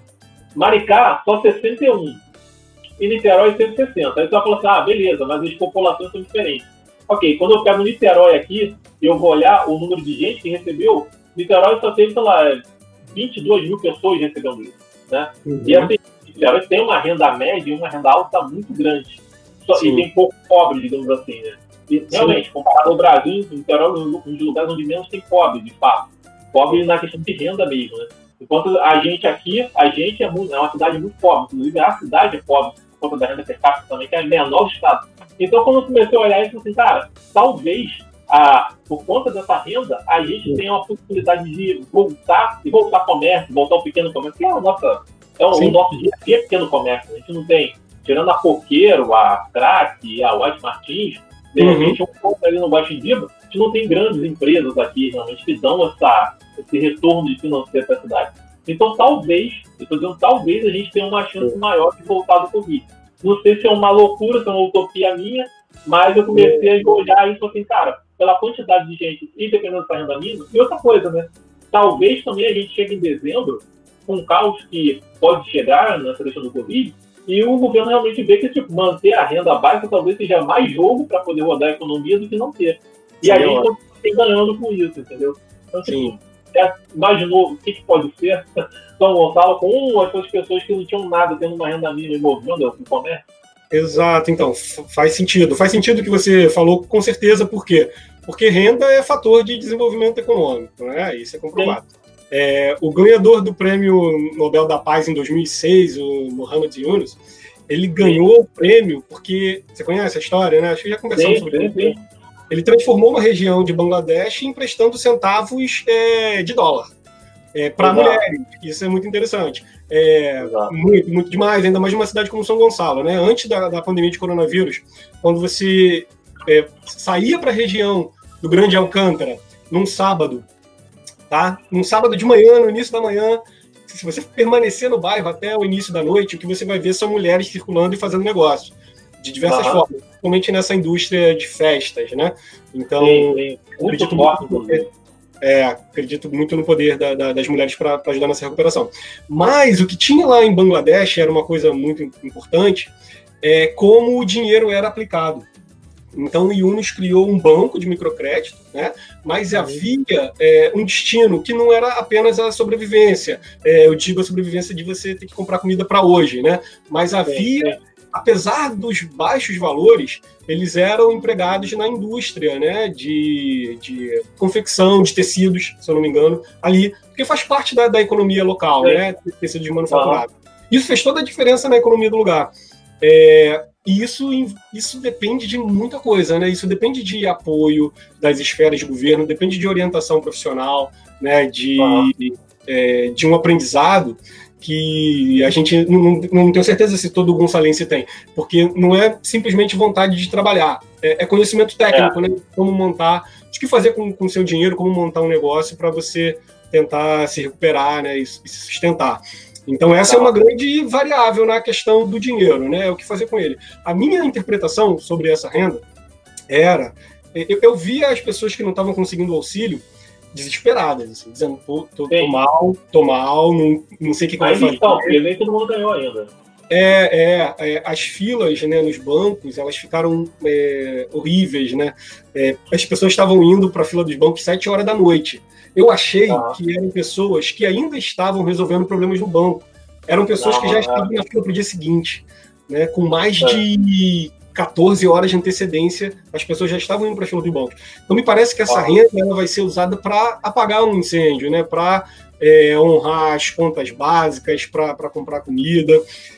Maricá, só sessenta e um. E Niterói cento e sessenta. Aí você vai falar assim, ah, beleza, mas as populações são diferentes. Ok, quando eu pego Niterói aqui, eu vou olhar o número de gente que recebeu, Niterói só teve, sei lá, vinte e duas mil pessoas recebendo isso, né? Uhum. E assim, Niterói tem uma renda média e uma renda alta muito grande. Só, e tem pouco pobre, digamos assim, né? E, realmente, comparado ao Brasil, Niterói é um dos lugares onde menos tem pobre, de fato. Pobre na questão de renda mesmo, né? Enquanto a gente aqui, a gente é, muito, é uma cidade muito pobre. Inclusive, a cidade é pobre, por conta da renda per capita também, que é menor do estado. Então, quando eu comecei a olhar isso, assim, cara, talvez, a, por conta dessa renda, a gente tenha uma possibilidade de voltar, e voltar ao comércio, voltar ao pequeno comércio, que é, a nossa, é o, o nosso dia a dia pequeno comércio. A gente não tem, tirando a Coqueiro, a Crack, a White Martins, De repente, uhum. um pouco ali no Guaxidiba, a gente não tem grandes empresas aqui, realmente, que dão essa, esse retorno de financeiro para a cidade. Então, talvez, eu estou dizendo, talvez a gente tenha uma chance maior de voltar do Covid. Não sei se é uma loucura, se é uma utopia minha, mas eu comecei a olhar isso assim, cara, pela quantidade de gente independente da renda mínima. E outra coisa, né? Talvez também a gente chegue em dezembro com um caos que pode chegar nessa questão do Covid, e o governo realmente vê que tipo, manter a renda baixa talvez seja mais jogo para poder rodar a economia do que não ter. E Sim, a gente continua ganhando com isso, entendeu? Então, tipo, é, imaginou o que, que pode ser São Gonçalo com essas pessoas que não tinham nada, tendo uma renda mínima e movendo o comércio? Exato, então, faz sentido. Faz sentido o que você falou, com certeza, por quê? Porque renda é fator de desenvolvimento econômico, né? Isso é comprovado. É, o ganhador do Prêmio Nobel da Paz em dois mil e seis, o Muhammad Yunus, ele ganhou o prêmio porque, você conhece a história, né? Acho que já conversamos sim, sobre isso. Ele transformou uma região de Bangladesh emprestando centavos é, de dólar é, para mulheres. Isso é muito interessante. É, muito, muito demais, ainda mais numa cidade como São Gonçalo, né? Antes da, da pandemia de coronavírus, quando você é, saía para a região do Grande Alcântara num sábado, tá? Num sábado de manhã, no início da manhã, se você permanecer no bairro até o início da noite, o que você vai ver são mulheres circulando e fazendo negócio, de diversas uhum. formas, principalmente nessa indústria de festas, né? Então, sim, sim. Acredito, muito no poder, é, acredito muito no poder da, da, das mulheres para ajudar nessa recuperação. Mas o que tinha lá em Bangladesh era uma coisa muito importante, é como o dinheiro era aplicado. Então, o Yunus criou um banco de microcrédito, né? Mas havia é, um destino que não era apenas a sobrevivência. É, eu digo a sobrevivência de você ter que comprar comida para hoje, né? Mas havia, é, é. apesar dos baixos valores, eles eram empregados na indústria, né? De, de confecção, de tecidos, se eu não me engano, ali, porque faz parte da, da economia local, é. né? Tecido de manufaturado. Uhum. Isso fez toda a diferença na economia do lugar. É, e isso, isso depende de muita coisa, né? Isso depende de apoio das esferas de governo, depende de orientação profissional, né? De, ah. é, de um aprendizado que a gente não, não tenho certeza se todo gonçalense tem, porque não é simplesmente vontade de trabalhar, é, é conhecimento técnico, é. né? Como montar, o que fazer com o seu dinheiro, como montar um negócio para você tentar se recuperar, né? E, e se sustentar. Então essa é uma grande variável na questão do dinheiro, né? O que fazer com ele. A minha interpretação sobre essa renda era... Eu, eu via as pessoas que não estavam conseguindo auxílio desesperadas, assim, dizendo, tô, tô, tô mal, tô mal, não, não sei o que, que eu vou fazer. Então, nem todo mundo ganhou ainda. É, é, é, as filas, né, nos bancos, elas ficaram é, horríveis, né? É, as pessoas estavam indo para a fila dos bancos sete horas da noite. Eu achei ah. que eram pessoas que ainda estavam resolvendo problemas no banco. Eram pessoas ah, que já estavam é. na fila para o dia seguinte, né? Com mais é. de catorze horas de antecedência, as pessoas já estavam indo para a fila do banco. Então, me parece que essa ah. renda ela vai ser usada para apagar um incêndio, né? Para é, honrar as contas básicas, para comprar comida.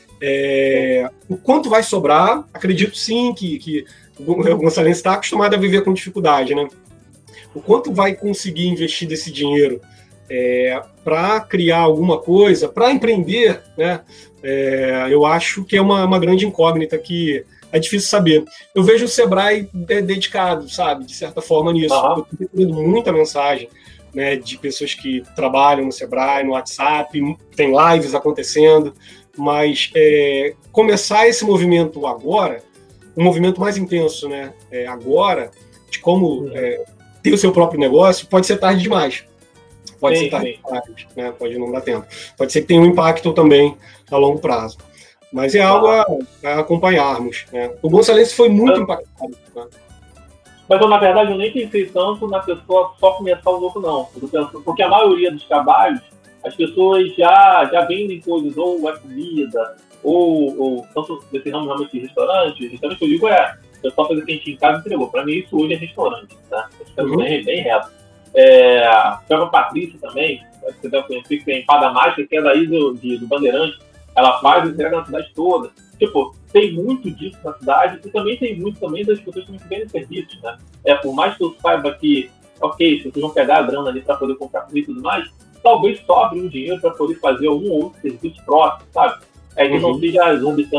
É, o quanto vai sobrar, acredito sim que, que o gonçalense está acostumado a viver com dificuldade, né? O quanto vai conseguir investir desse dinheiro é, para criar alguma coisa, para empreender, né? É, eu acho que é uma, uma grande incógnita que é difícil saber. Eu vejo o Sebrae dedicado, sabe, de certa forma nisso. Uhum. Eu estou recebendo muita mensagem, né, de pessoas que trabalham no Sebrae, no WhatsApp, tem lives acontecendo, mas é, começar esse movimento agora, um movimento mais intenso, né, é, agora, de como uhum. é, ter o seu próprio negócio, pode ser tarde demais. Pode sim, ser tarde sim. demais, né, pode não dar tempo. Pode ser que tenha um impacto também a longo prazo. Mas é algo a, a acompanharmos, né. O gonçalense foi muito impactado, né? Mas, eu, na verdade, eu nem pensei tanto na pessoa só começar o lucro, não. Porque a maioria dos trabalhos, as pessoas já, já vendem coisas, ou a comida, ou, ou tanto desse ramo realmente de restaurante. Restaurante que eu digo é, eu só fazer quentinho em casa e entregou. Para mim, isso hoje é restaurante, tá? É uhum. bem, bem reto. É, a própria Patrícia também, você deve conhecer, que tem Empada Mágica, que é daí do, de, do Bandeirante. Ela faz e entrega na cidade toda. Tipo, tem muito disso na cidade e também tem muito também das pessoas que não vendem serviços, né? É, por mais que eu saiba que, ok, vocês vão pegar a grana ali para poder comprar comida e tudo mais, talvez sobre um dinheiro para poder fazer um ou outro serviço próximo, sabe? É que uhum. não seja exorbitante.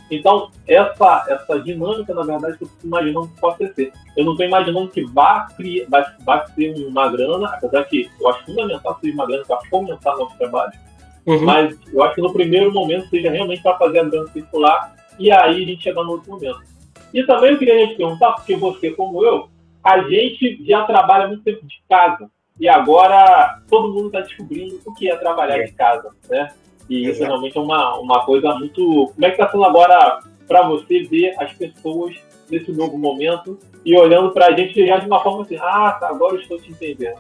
Então, essa, essa dinâmica, na verdade, que eu estou imaginando que possa ser. Eu não estou imaginando que vá, criar, vai, vai ser uma grana, apesar que eu acho fundamental ser uma grana para fomentar nosso trabalho, uhum. mas eu acho que no primeiro momento seja realmente para fazer a grana circular e aí a gente chegar no outro momento. E também eu queria te perguntar, porque você, como eu, a gente já trabalha muito tempo de casa e agora todo mundo está descobrindo o que é trabalhar é. de casa, né? E isso realmente é uma, uma coisa muito... Como é que está sendo agora para você ver as pessoas nesse novo momento e olhando para a gente já de uma forma assim, ah, tá, agora eu estou te entendendo.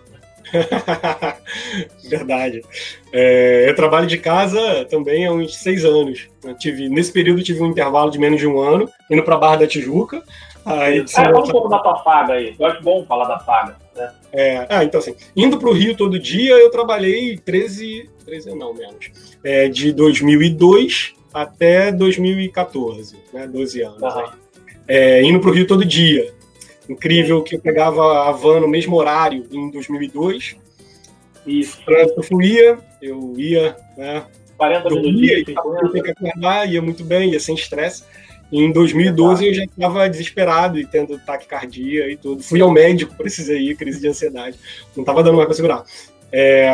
Verdade. É, eu trabalho de casa também há uns seis anos. Eu tive, nesse período eu tive um intervalo de menos de um ano, indo para a Barra da Tijuca. Aí, é, fala um pouco da tua saga aí. Eu acho bom falar da saga. Né? É, ah, então assim, indo para o Rio todo dia, eu trabalhei treze, treze não, menos, é, de dois mil e dois até dois mil e quatorze, né, doze anos. Uhum. É, indo para o Rio todo dia. Incrível que eu pegava a van no mesmo horário em dois mil e dois. E o trânsito fluía, eu ia, né? quarenta minutos. Eu tenho que acordar, ia muito bem, ia sem estresse. Em dois mil e doze eu já estava desesperado e tendo taquicardia e tudo. Fui ao médico, precisei ir, crise de ansiedade. Não estava dando mais para segurar. É,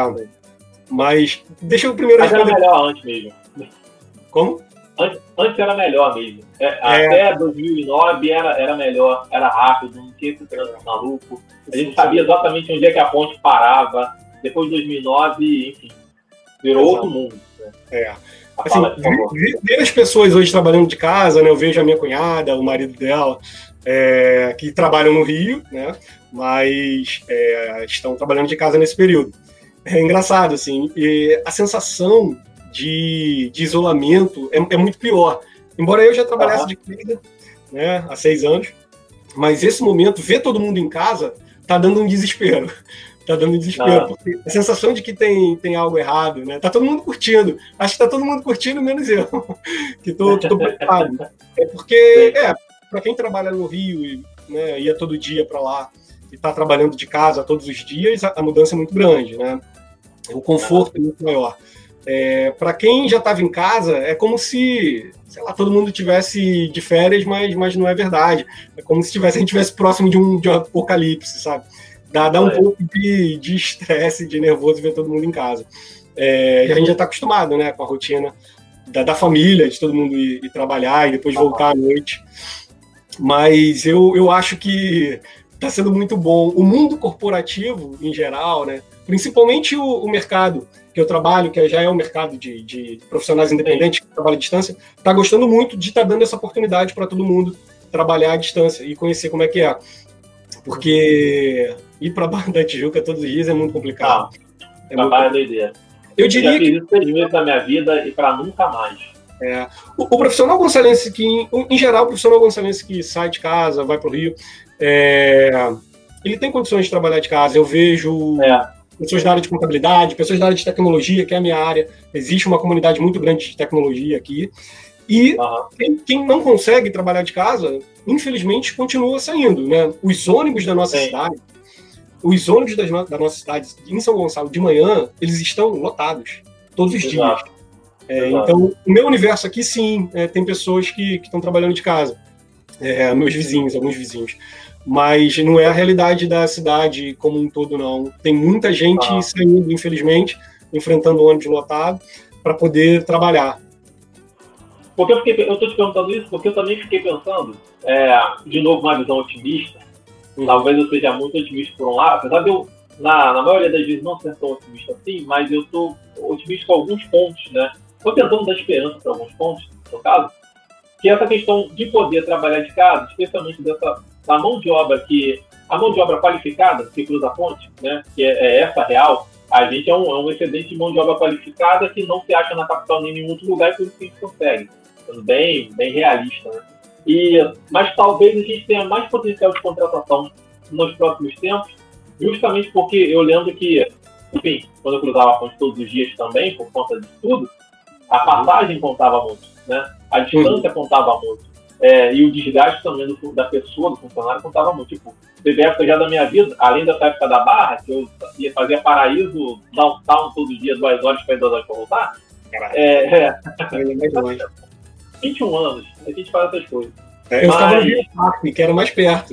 mas deixa eu primeiro... Mas era melhor antes mesmo. Como? Antes, antes era melhor mesmo. É, é. Até dois mil e nove era, era melhor, era rápido, não tinha esse trânsito maluco. A gente sabia exatamente onde é que a ponte parava. Depois de dois mil e nove, enfim, virou Exato. outro mundo. Né? É. Assim, ver, ver as pessoas hoje trabalhando de casa, né? Eu vejo a minha cunhada, o marido dela, é, que trabalham no Rio, né? Mas é, estão trabalhando de casa nesse período. É engraçado, assim, e a sensação de, de isolamento é, é muito pior. Embora eu já trabalhasse uhum. de casa, né, há seis anos, mas esse momento, ver todo mundo em casa, tá dando um desespero. Tá dando um desespero, uhum. porque a sensação de que tem, tem algo errado, né? Tá todo mundo curtindo. Acho que tá todo mundo curtindo, menos eu, que tô, tô preocupado. É porque, é, para quem trabalha no Rio e né, ia todo dia para lá e tá trabalhando de casa todos os dias, a, a mudança é muito grande, né? O conforto é muito maior. É, para quem já estava em casa, é como se, sei lá, todo mundo tivesse de férias, mas, mas não é verdade. É como se tivesse, a gente estivesse próximo de um, de um apocalipse, sabe? Dá, dá um é. pouco de estresse, de, de nervoso ver todo mundo em casa. É, a gente já está acostumado, né, com a rotina da, da família, de todo mundo ir, ir trabalhar e depois voltar à noite. Mas eu, eu acho que está sendo muito bom. O mundo corporativo, em geral, né, principalmente o, o mercado que eu trabalho, que já é o mercado de, de profissionais independentes que trabalham à distância, está gostando muito de estar tá dando essa oportunidade para todo mundo trabalhar à distância e conhecer como é que é. Porque ir para a Barra da Tijuca todos os dias é muito complicado. É trabalho é doideira. Eu diria eu já fiz que... isso seis meses da minha vida e para nunca mais. É. O, o profissional gonçalense que, em, em geral, o profissional gonçalense que sai de casa, vai para o Rio, é, ele tem condições de trabalhar de casa. Eu vejo é. pessoas da área de contabilidade, pessoas da área de tecnologia, que é a minha área. Existe uma comunidade muito grande de tecnologia aqui. E uhum. quem, quem não consegue trabalhar de casa, infelizmente, continua saindo, né? Os ônibus da nossa Sim. cidade, os ônibus das no, da nossa cidade, em São Gonçalo, de manhã, eles estão lotados, todos os Exato. dias. É, então, o meu universo aqui, sim, é, tem pessoas que estão trabalhando de casa. É, meus vizinhos, alguns vizinhos. Mas não é a realidade da cidade como um todo, não. Tem muita gente ah. saindo, infelizmente, enfrentando o ônibus lotado para poder trabalhar. Porque eu estou te perguntando isso porque eu também fiquei pensando, é, de novo, uma visão otimista. Hum. Talvez eu seja muito otimista por um lado, apesar de eu, na, na maioria das vezes, não ser tão otimista assim, mas eu estou otimista com alguns pontos, né? Estou tentando dar esperança para alguns pontos, no caso, que essa questão de poder trabalhar de casa, especialmente dessa da mão de obra, que a mão de obra qualificada, que cruza a ponte, né? Que é, é essa real, a gente é um, é um excedente de mão de obra qualificada que não se acha na capital nem em nenhum outro lugar, e por isso que a gente consegue. Bem, bem realista, né? E, mas talvez a gente tenha mais potencial de contratação nos próximos tempos, justamente porque eu lembro que, enfim, quando eu cruzava a ponte todos os dias também, por conta de tudo, a passagem contava muito, né? A distância contava muito. É, e o desgaste também do, da pessoa, do funcionário, contava muito. Tipo, teve época já da minha vida, além dessa época da Barra, que eu ia fazer Paraíso, downtown todo dia, duas horas para ir, duas horas para voltar. É, é. vinte e um anos, a gente faz essas coisas. É, eu ficava no Rio Parque, que era mais perto.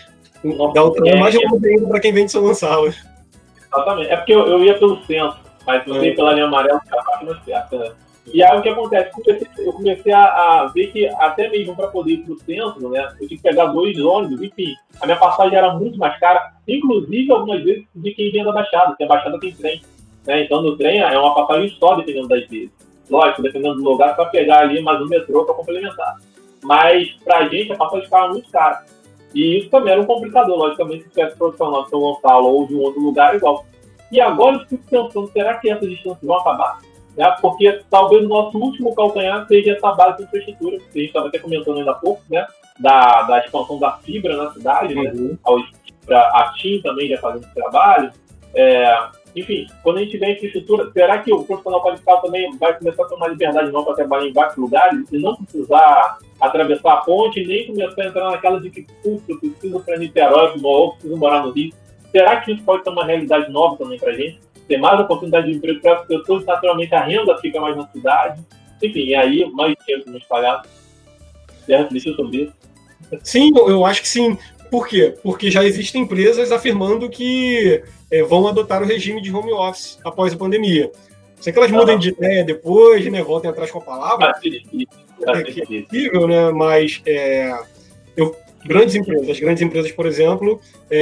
Dá um trabalho mais longe ainda para quem vem de São Gonçalo. Exatamente. É porque eu, eu ia pelo centro, mas se você ir pela linha amarela, fica a parte mais perto, né? E aí o que acontece? Eu comecei a, a ver que até mesmo para poder ir para o centro, né, eu tinha que pegar dois ônibus, enfim, a minha passagem era muito mais cara, inclusive algumas vezes de quem vinha da Baixada, porque a Baixada tem trem, né? Então no trem é uma passagem só, dependendo das vezes. Lógico, dependendo do lugar, para pegar ali mais um metrô para complementar. Mas para a gente a passagem ficava muito cara. E isso também era um complicador, logicamente, se tivesse profissional de São Gonçalo ou de um outro lugar, igual. E agora eu fico pensando, será que essas distâncias vão acabar? É, porque talvez o nosso último calcanhar seja essa base de infraestrutura, que a gente estava até comentando ainda há pouco, né? Da, da expansão da fibra na cidade, uhum. né? A, a TIM também já fazendo esse trabalho. É, enfim, quando a gente vê a infraestrutura, será que o profissional qualificado também vai começar a ter uma liberdade nova para trabalhar em vários lugares e não precisar atravessar a ponte, nem começar a entrar naquela de que, putz, eu preciso para Niterói, ou preciso morar no Rio? Será que isso pode ser uma realidade nova também para a gente? Ter mais oportunidade de emprego para as pessoas, naturalmente a renda fica mais na cidade. Enfim, e aí mais dinheiro no espalhado. Você refletiu sobre isso? Sim, eu acho que sim. Por quê? Porque já existem empresas afirmando que é, vão adotar o regime de home office após a pandemia. Sei que elas mudem ah, de ideia depois, né, voltem atrás com a palavra. Ah, sim, é, que é possível, né? Mas é, eu, grandes empresas, as grandes empresas, por exemplo,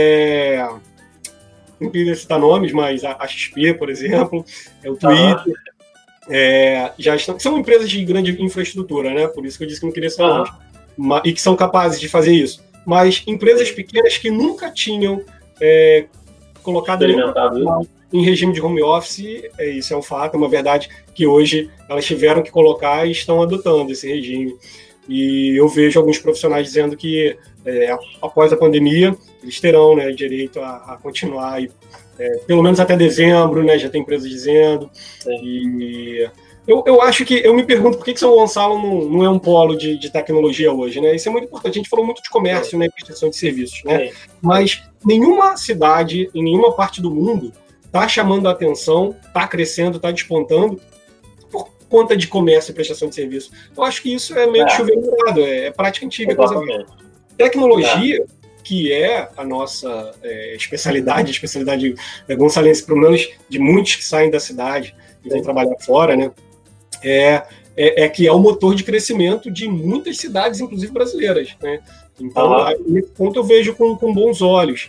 é, não queria citar nomes, mas a, a X P, por exemplo, é o Twitter, ah, é, já estão, são empresas de grande infraestrutura, né? Por isso que eu disse que não queria citar ah, nomes, mas, e que são capazes de fazer isso. Mas empresas pequenas que nunca tinham é, colocado em regime de home office, é, isso é um fato, é uma verdade que hoje elas tiveram que colocar e estão adotando esse regime. E eu vejo alguns profissionais dizendo que é, após a pandemia eles terão, né, direito a, a continuar aí, é, pelo menos até dezembro, né, já tem empresas dizendo. É. E eu, eu acho que, eu me pergunto por que, que São Gonçalo não, não é um polo de, de tecnologia hoje, né? Isso é muito importante. A gente falou muito de comércio, é. né, prestação de serviços, né? É. Mas nenhuma cidade, em nenhuma parte do mundo, está chamando a atenção, está crescendo, está despontando por conta de comércio e prestação de serviço. Eu acho que isso é meio é. que chover molhado, é, é prática antiga. Coisa tecnologia, é. que é a nossa é, especialidade, a especialidade é, gonçalense, pelo menos de muitos que saem da cidade e vão trabalhar fora, né? É, é, é que é o motor de crescimento de muitas cidades, inclusive brasileiras, né? Então, uhum. nesse ponto eu vejo com, com bons olhos.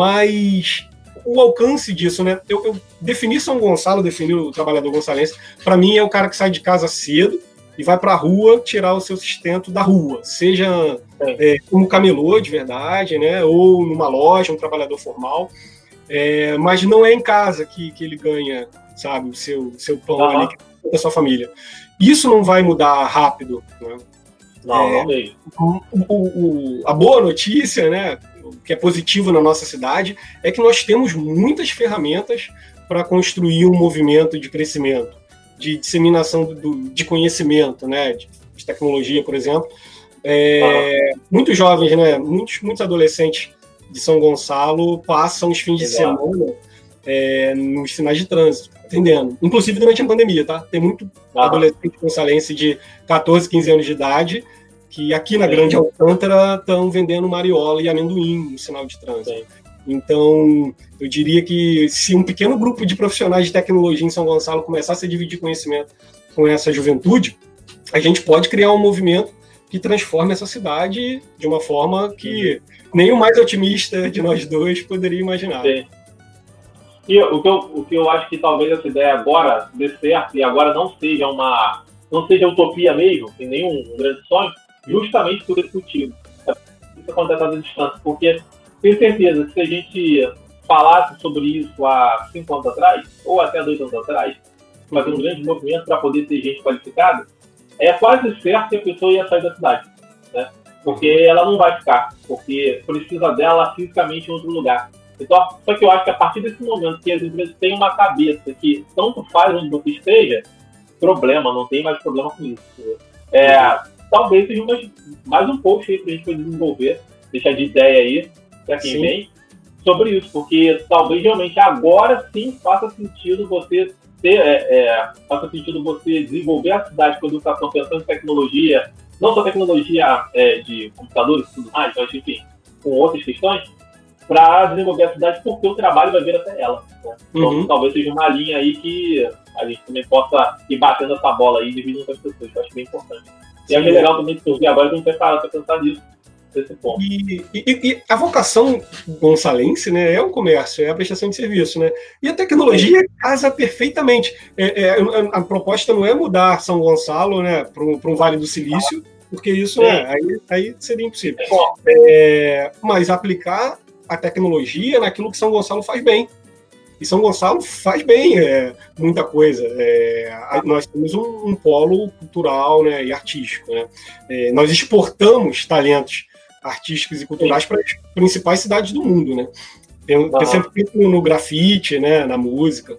Mas o alcance disso, né? Eu, eu defini São Gonçalo, defini o trabalhador gonçalense, para mim é o cara que sai de casa cedo e vai para a rua tirar o seu sustento da rua, seja é, como camelô de verdade, né? Ou numa loja, um trabalhador formal, é, mas não é em casa que, que ele ganha, sabe, o seu, seu pão uhum. ali, da sua família. Isso não vai mudar rápido, né? Não, é, não mesmo. O, o, o, a boa notícia, né, o que é positivo na nossa cidade, é que nós temos muitas ferramentas para construir um movimento de crescimento, de disseminação do, de conhecimento, né, de, de tecnologia, por exemplo. É, ah. Muitos jovens, né, muitos, muitos adolescentes de São Gonçalo passam os fins Exato. de semana é, nos sinais de trânsito, atendendo. Inclusive durante a pandemia, tá? Tem muito ah. adolescente gonçalense de catorze, quinze anos de idade que aqui na Sim. Grande Alcântara estão vendendo mariola e amendoim no sinal de trânsito. Sim. Então, eu diria que se um pequeno grupo de profissionais de tecnologia em São Gonçalo começasse a dividir conhecimento com essa juventude, a gente pode criar um movimento que transforme essa cidade de uma forma que nem o mais otimista de nós dois poderia imaginar. Sim. E o que, eu, o que eu acho que talvez essa ideia agora dê certo e agora não seja uma não seja utopia mesmo, sem nenhum grande sonho, justamente por esse motivo. Isso acontece à distância, porque tenho certeza que se a gente falasse sobre isso há cinco anos atrás, ou até dois anos atrás, fazer um grande movimento para poder ter gente qualificada, é quase certo que a pessoa ia sair da cidade, né? Porque ela não vai ficar, porque precisa dela fisicamente em outro lugar. Então, só que eu acho que a partir desse momento que as empresas têm uma cabeça que tanto faz onde você esteja, problema, não tem mais problema com isso. É, talvez seja mais, mais um post aí para a gente poder desenvolver, deixar de ideia aí para quem sim. vem sobre isso, porque talvez realmente agora sim faça sentido você ter, é, é, faz sentido você desenvolver a cidade com educação pensando em tecnologia, não só tecnologia é, de computadores e tudo mais, mas enfim, com outras questões, para desenvolver a cidade, porque o trabalho vai vir até ela. Né? Então, uhum. talvez seja uma linha aí que a gente também possa ir batendo essa bola aí, dividindo com as pessoas, que eu acho bem importante. E é legal também que surgir agora, a gente vai parar para pensar nisso, nesse ponto. E, e, e a vocação gonçalense, né, é o comércio, é a prestação de serviço, né? E a tecnologia casa perfeitamente. É, é, a proposta não é mudar São Gonçalo, né, para um, para um Vale do Silício, porque isso é, aí, aí seria impossível. É, mas aplicar a tecnologia naquilo que São Gonçalo faz bem. E São Gonçalo faz bem é, muita coisa. É, nós temos um, um polo cultural, né, e artístico. Né? É, nós exportamos talentos artísticos e culturais para as principais cidades do mundo. Né? Eu, eu sempre penso no grafite, né, na música.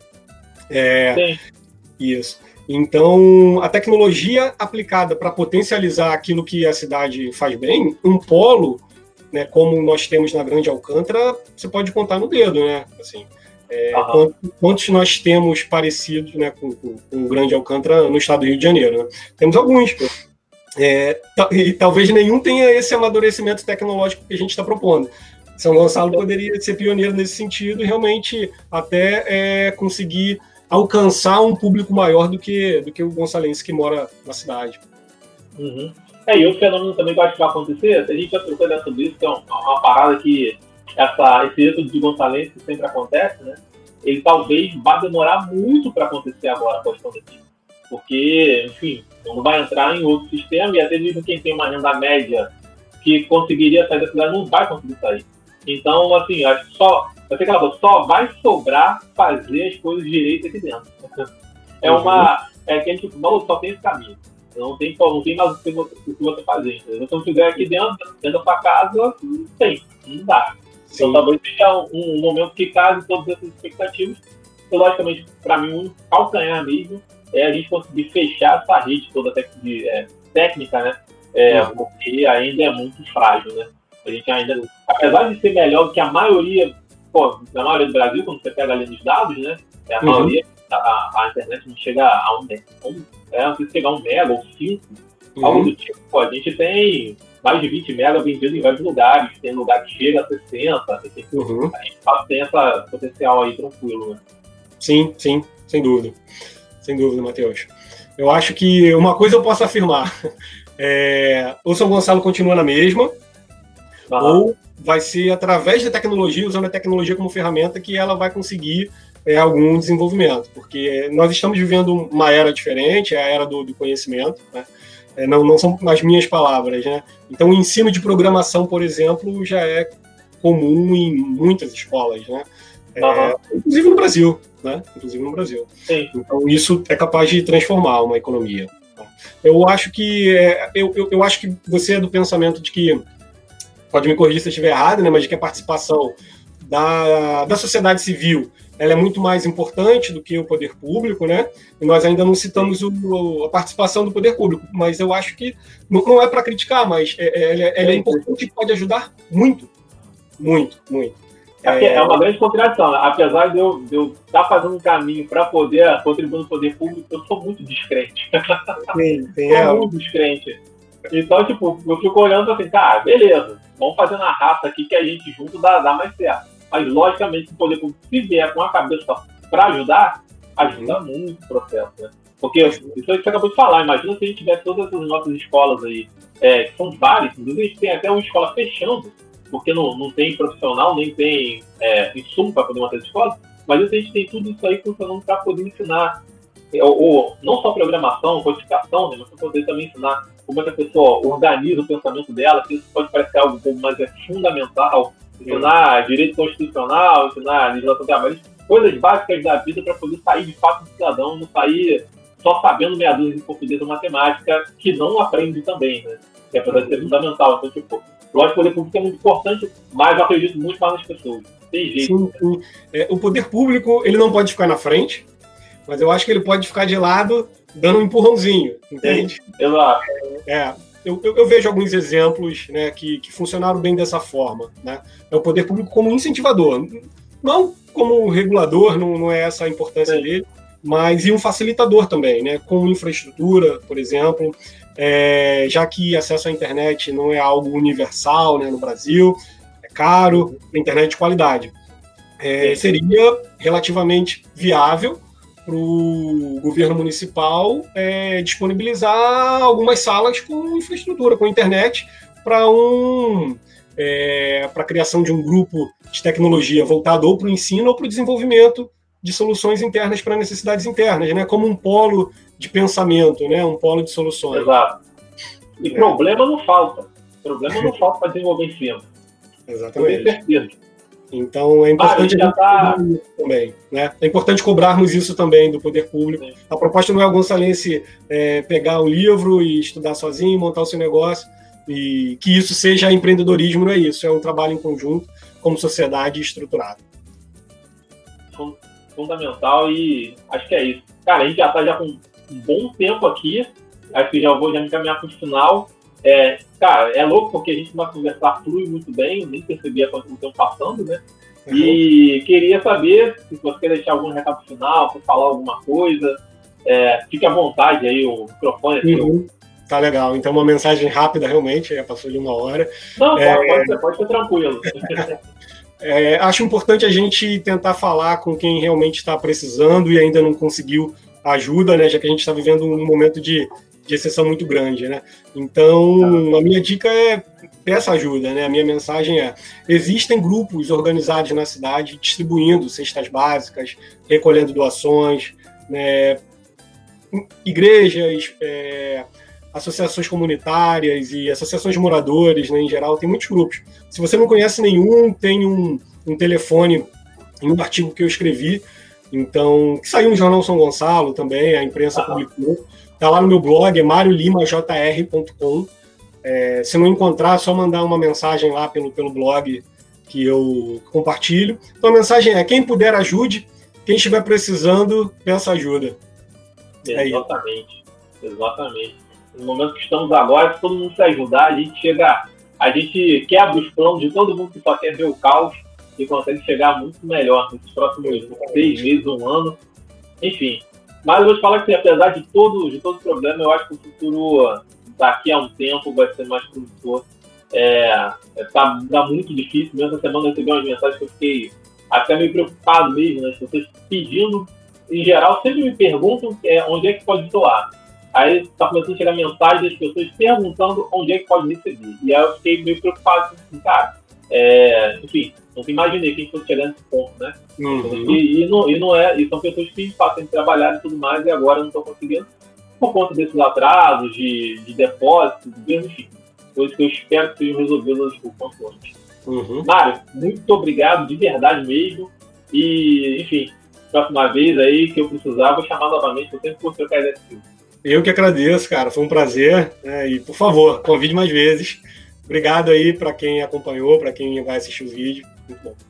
É, isso. Então, a tecnologia aplicada para potencializar aquilo que a cidade faz bem, um polo, né, como nós temos na Grande Alcântara, você pode contar no dedo, né? Assim, é, uhum. Quantos nós temos parecidos, né, com, com, com o Grande Alcântara no estado do Rio de Janeiro? Né? Temos alguns. É, e talvez nenhum tenha esse amadurecimento tecnológico que a gente está propondo. São Gonçalo poderia ser pioneiro nesse sentido e realmente até é, conseguir alcançar um público maior do que, do que o gonçalense que mora na cidade. Uhum. É, e outro fenômeno também que eu acho que vai acontecer, a gente já trocou ideia sobre isso, que é uma, uma parada que essa, esse êxodo de gonçalense que sempre acontece, né? Ele talvez vá demorar muito para acontecer agora, a questão daqui. Porque, enfim, não vai entrar em outro sistema e até mesmo quem tem uma renda média que conseguiria sair da cidade não vai conseguir sair. Então, assim, acho que só, só vai sobrar fazer as coisas direito aqui dentro. É uma... É que a gente não, só tem esse caminho. Não tem, não tem mais o que você, o que você fazer. Entendeu? Se não tiver aqui dentro, dentro da sua casa, não tem. Não dá. Sim. Então, talvez seja um, um momento que case todas essas expectativas. E, logicamente, para mim, um calcanhar mesmo é a gente conseguir fechar essa rede toda de, é, técnica, né? É, uhum. Porque ainda é muito frágil, né? A gente ainda, apesar de ser melhor do que a maioria, pô, na maioria do Brasil, quando você pega ali nos dados, né? É, a uhum. maioria, a, a internet não chega a um, um é, não sei se chegar a um mega ou cinco, uhum. algo do tipo. Pô, a gente tem mais de vinte mega vendidos em vários lugares, tem lugar que chega a sessenta, uhum. a gente tem esse potencial aí tranquilo, né? Sim, sim, sem dúvida. Sem dúvida, Matheus. Eu acho que uma coisa eu posso afirmar, é, ou São Gonçalo continua na mesma, uhum. ou vai ser através da tecnologia, usando a tecnologia como ferramenta, que ela vai conseguir é, algum desenvolvimento, porque nós estamos vivendo uma era diferente, é a era do, do conhecimento, né? É, não, não são as minhas palavras, né? Então, o ensino de programação, por exemplo, já é comum em muitas escolas, né? É, uhum. Inclusive no Brasil, né? Inclusive no Brasil. Sim. Então, isso é capaz de transformar uma economia. Eu acho que é, eu, eu, eu acho que você é do pensamento de que, pode me corrigir se eu estiver errado, né? Mas de que a participação da, da sociedade civil ela é muito mais importante do que o poder público, né? E nós ainda não citamos o, a participação do poder público, mas eu acho que não, não é para criticar, mas é, ela, ela é importante e pode ajudar muito, muito, muito. É, é uma grande contradição, né? Apesar de eu, de eu estar fazendo um caminho para poder contribuir no poder público, eu sou muito descrente. Sim, sim, sou é. muito descrente. Então, tipo, eu fico olhando assim, tá, beleza, vamos fazer na raça aqui que a gente junto dá, dá mais certo. Mas, logicamente, se o poder público se vier com a cabeça para ajudar, ajuda uhum. muito o processo, né? Porque isso aí que você acabou de falar, imagina se a gente tiver todas as nossas escolas aí, é, que são várias, inclusive a gente tem até uma escola fechando, porque não, não tem profissional, nem tem é, insumo para poder manter as escolas, mas a gente tem tudo isso aí funcionando para poder ensinar, ou, ou não só programação, codificação, né, mas para poder também ensinar como é que a pessoa organiza o pensamento dela, que isso pode parecer algo como, mas é fundamental, ensinar direito constitucional, ensinar legislação trabalhista, coisas básicas da vida para poder sair de fato do cidadão, não sair só sabendo meia dúzia de português ou matemática, que não aprende também, né? Que apesar de ser fundamental. Então, tipo, lógico, o poder público é muito importante, mas eu acredito muito mais nas pessoas. Tem jeito. Sim, sim. É, o poder público, ele não pode ficar na frente, mas eu acho que ele pode ficar de lado, dando um empurrãozinho, entende? Sim, exato. É. Eu, eu, eu vejo alguns exemplos, né, que, que funcionaram bem dessa forma, né? É o poder público como incentivador, não como regulador, não, não é essa a importância Sim. dele, mas e um facilitador também, né, com infraestrutura, por exemplo, é, já que acesso à internet não é algo universal, né, no Brasil, é caro, internet de qualidade. É, seria relativamente viável para o governo municipal é, disponibilizar algumas salas com infraestrutura, com internet, para um, é, para a criação de um grupo de tecnologia voltado ou para o ensino ou para o desenvolvimento de soluções internas para necessidades internas, né? Como um polo de pensamento, né? Um polo de soluções. Exato. E é. problema não falta. Problema não falta para desenvolver ensino. Exatamente. Eu tenho certeza. Então é importante ah, tá... também, né? É importante cobrarmos isso também do poder público. Sim. A proposta não é o gonçalense é, pegar um livro e estudar sozinho, montar o seu negócio, e que isso seja empreendedorismo, não é isso. É um trabalho em conjunto, como sociedade estruturada. Fundamental, e acho que é isso. Cara, a gente já está já com um bom tempo aqui, acho que já vou já me caminhar para o final. É, cara, é louco porque a gente vai conversar, flui muito bem, nem percebia quanto tempo passando, né? Uhum. E queria saber se você quer deixar algum recado final, para falar alguma coisa, é, fique à vontade aí, o microfone. Uhum. Tá legal, então uma mensagem rápida realmente, já passou de uma hora. Não, é... pode, pode, ser, pode ser tranquilo. é, acho importante a gente tentar falar com quem realmente está precisando e ainda não conseguiu ajuda, né? Já que a gente está vivendo um momento de de exceção muito grande, né? Então, a minha dica é peça ajuda, né? A minha mensagem é: existem grupos organizados na cidade distribuindo cestas básicas, recolhendo doações, né? Igrejas, é, associações comunitárias e associações de moradores, né, em geral, tem muitos grupos. Se você não conhece nenhum, tem um, um telefone em um artigo que eu escrevi, então, que saiu no Jornal São Gonçalo também, a imprensa publicou. Está lá no meu blog, é mario lima j r ponto com. É, se não encontrar, é só mandar uma mensagem lá pelo, pelo blog que eu compartilho. Então a mensagem é: quem puder, ajude. Quem estiver precisando, peça ajuda. Exatamente. É Exatamente. No momento que estamos agora, se todo mundo se ajudar, a gente chega, a gente quebra os planos de todo mundo que só quer ver o caos e consegue chegar muito melhor nesses próximos seis meses, um ano. Enfim. Mas eu vou te falar que, apesar de todo, de todo problema, eu acho que o futuro, daqui a um tempo, vai ser mais promissor. É, tá, tá muito difícil. Mesmo essa semana eu recebi umas mensagens que eu fiquei até meio preocupado mesmo, né? As pessoas pedindo, em geral, sempre me perguntam é, onde é que pode doar. Aí tá começando a chegar mensagem das pessoas perguntando onde é que pode receber. E aí eu fiquei meio preocupado, assim, cara. É, enfim, nunca imaginei que a gente fosse chegar nesse ponto, né? Uhum. E, e, não, e não é, e são pessoas que fazem trabalhar e tudo mais, e agora não estão conseguindo, por conta desses atrasos de, de depósitos, enfim, coisas que eu espero que sejam resolvidas o quanto antes. Uhum. Mário, muito obrigado, de verdade mesmo, e, enfim, próxima vez aí que eu precisar, vou chamar novamente, eu sempre vou trocar ideia com você. Eu que agradeço, cara, foi um prazer, né? E, por favor, convide mais vezes. Obrigado aí para quem acompanhou, para quem vai assistir o vídeo. Muito bom.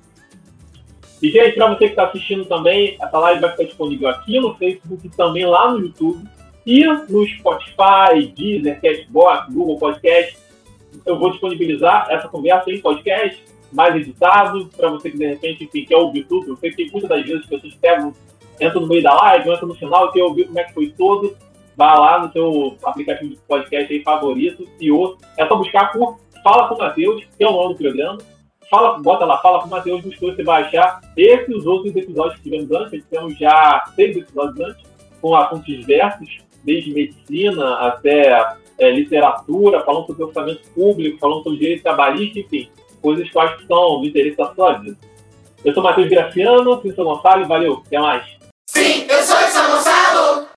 E, gente, para você que está assistindo também, essa live vai ficar disponível aqui no Facebook e também lá no YouTube. E no Spotify, Deezer, Castbox, Google Podcast. Eu vou disponibilizar essa conversa em podcast, mais editado, para você que, de repente, enfim, quer ouvir tudo. Eu sei que muitas das vezes as pessoas pegam, entram no meio da live, entram no final e quer ouvir como é que foi todo. Vá lá no seu aplicativo de podcast aí favorito e ouça. É só buscar por Fala com o Matheus, que é o nome do programa. Fala, bota lá, Fala com o Matheus, buscou, você vai achar esses e os outros episódios que tivemos antes. Temos já seis episódios antes, com assuntos diversos, desde medicina até é, literatura, falando sobre orçamento público, falando sobre direito trabalhista, enfim, coisas que eu acho que são do interesse da sua vida. Eu sou Matheus Graciano, Cícero Gonçalves, valeu, até mais. Sim, eu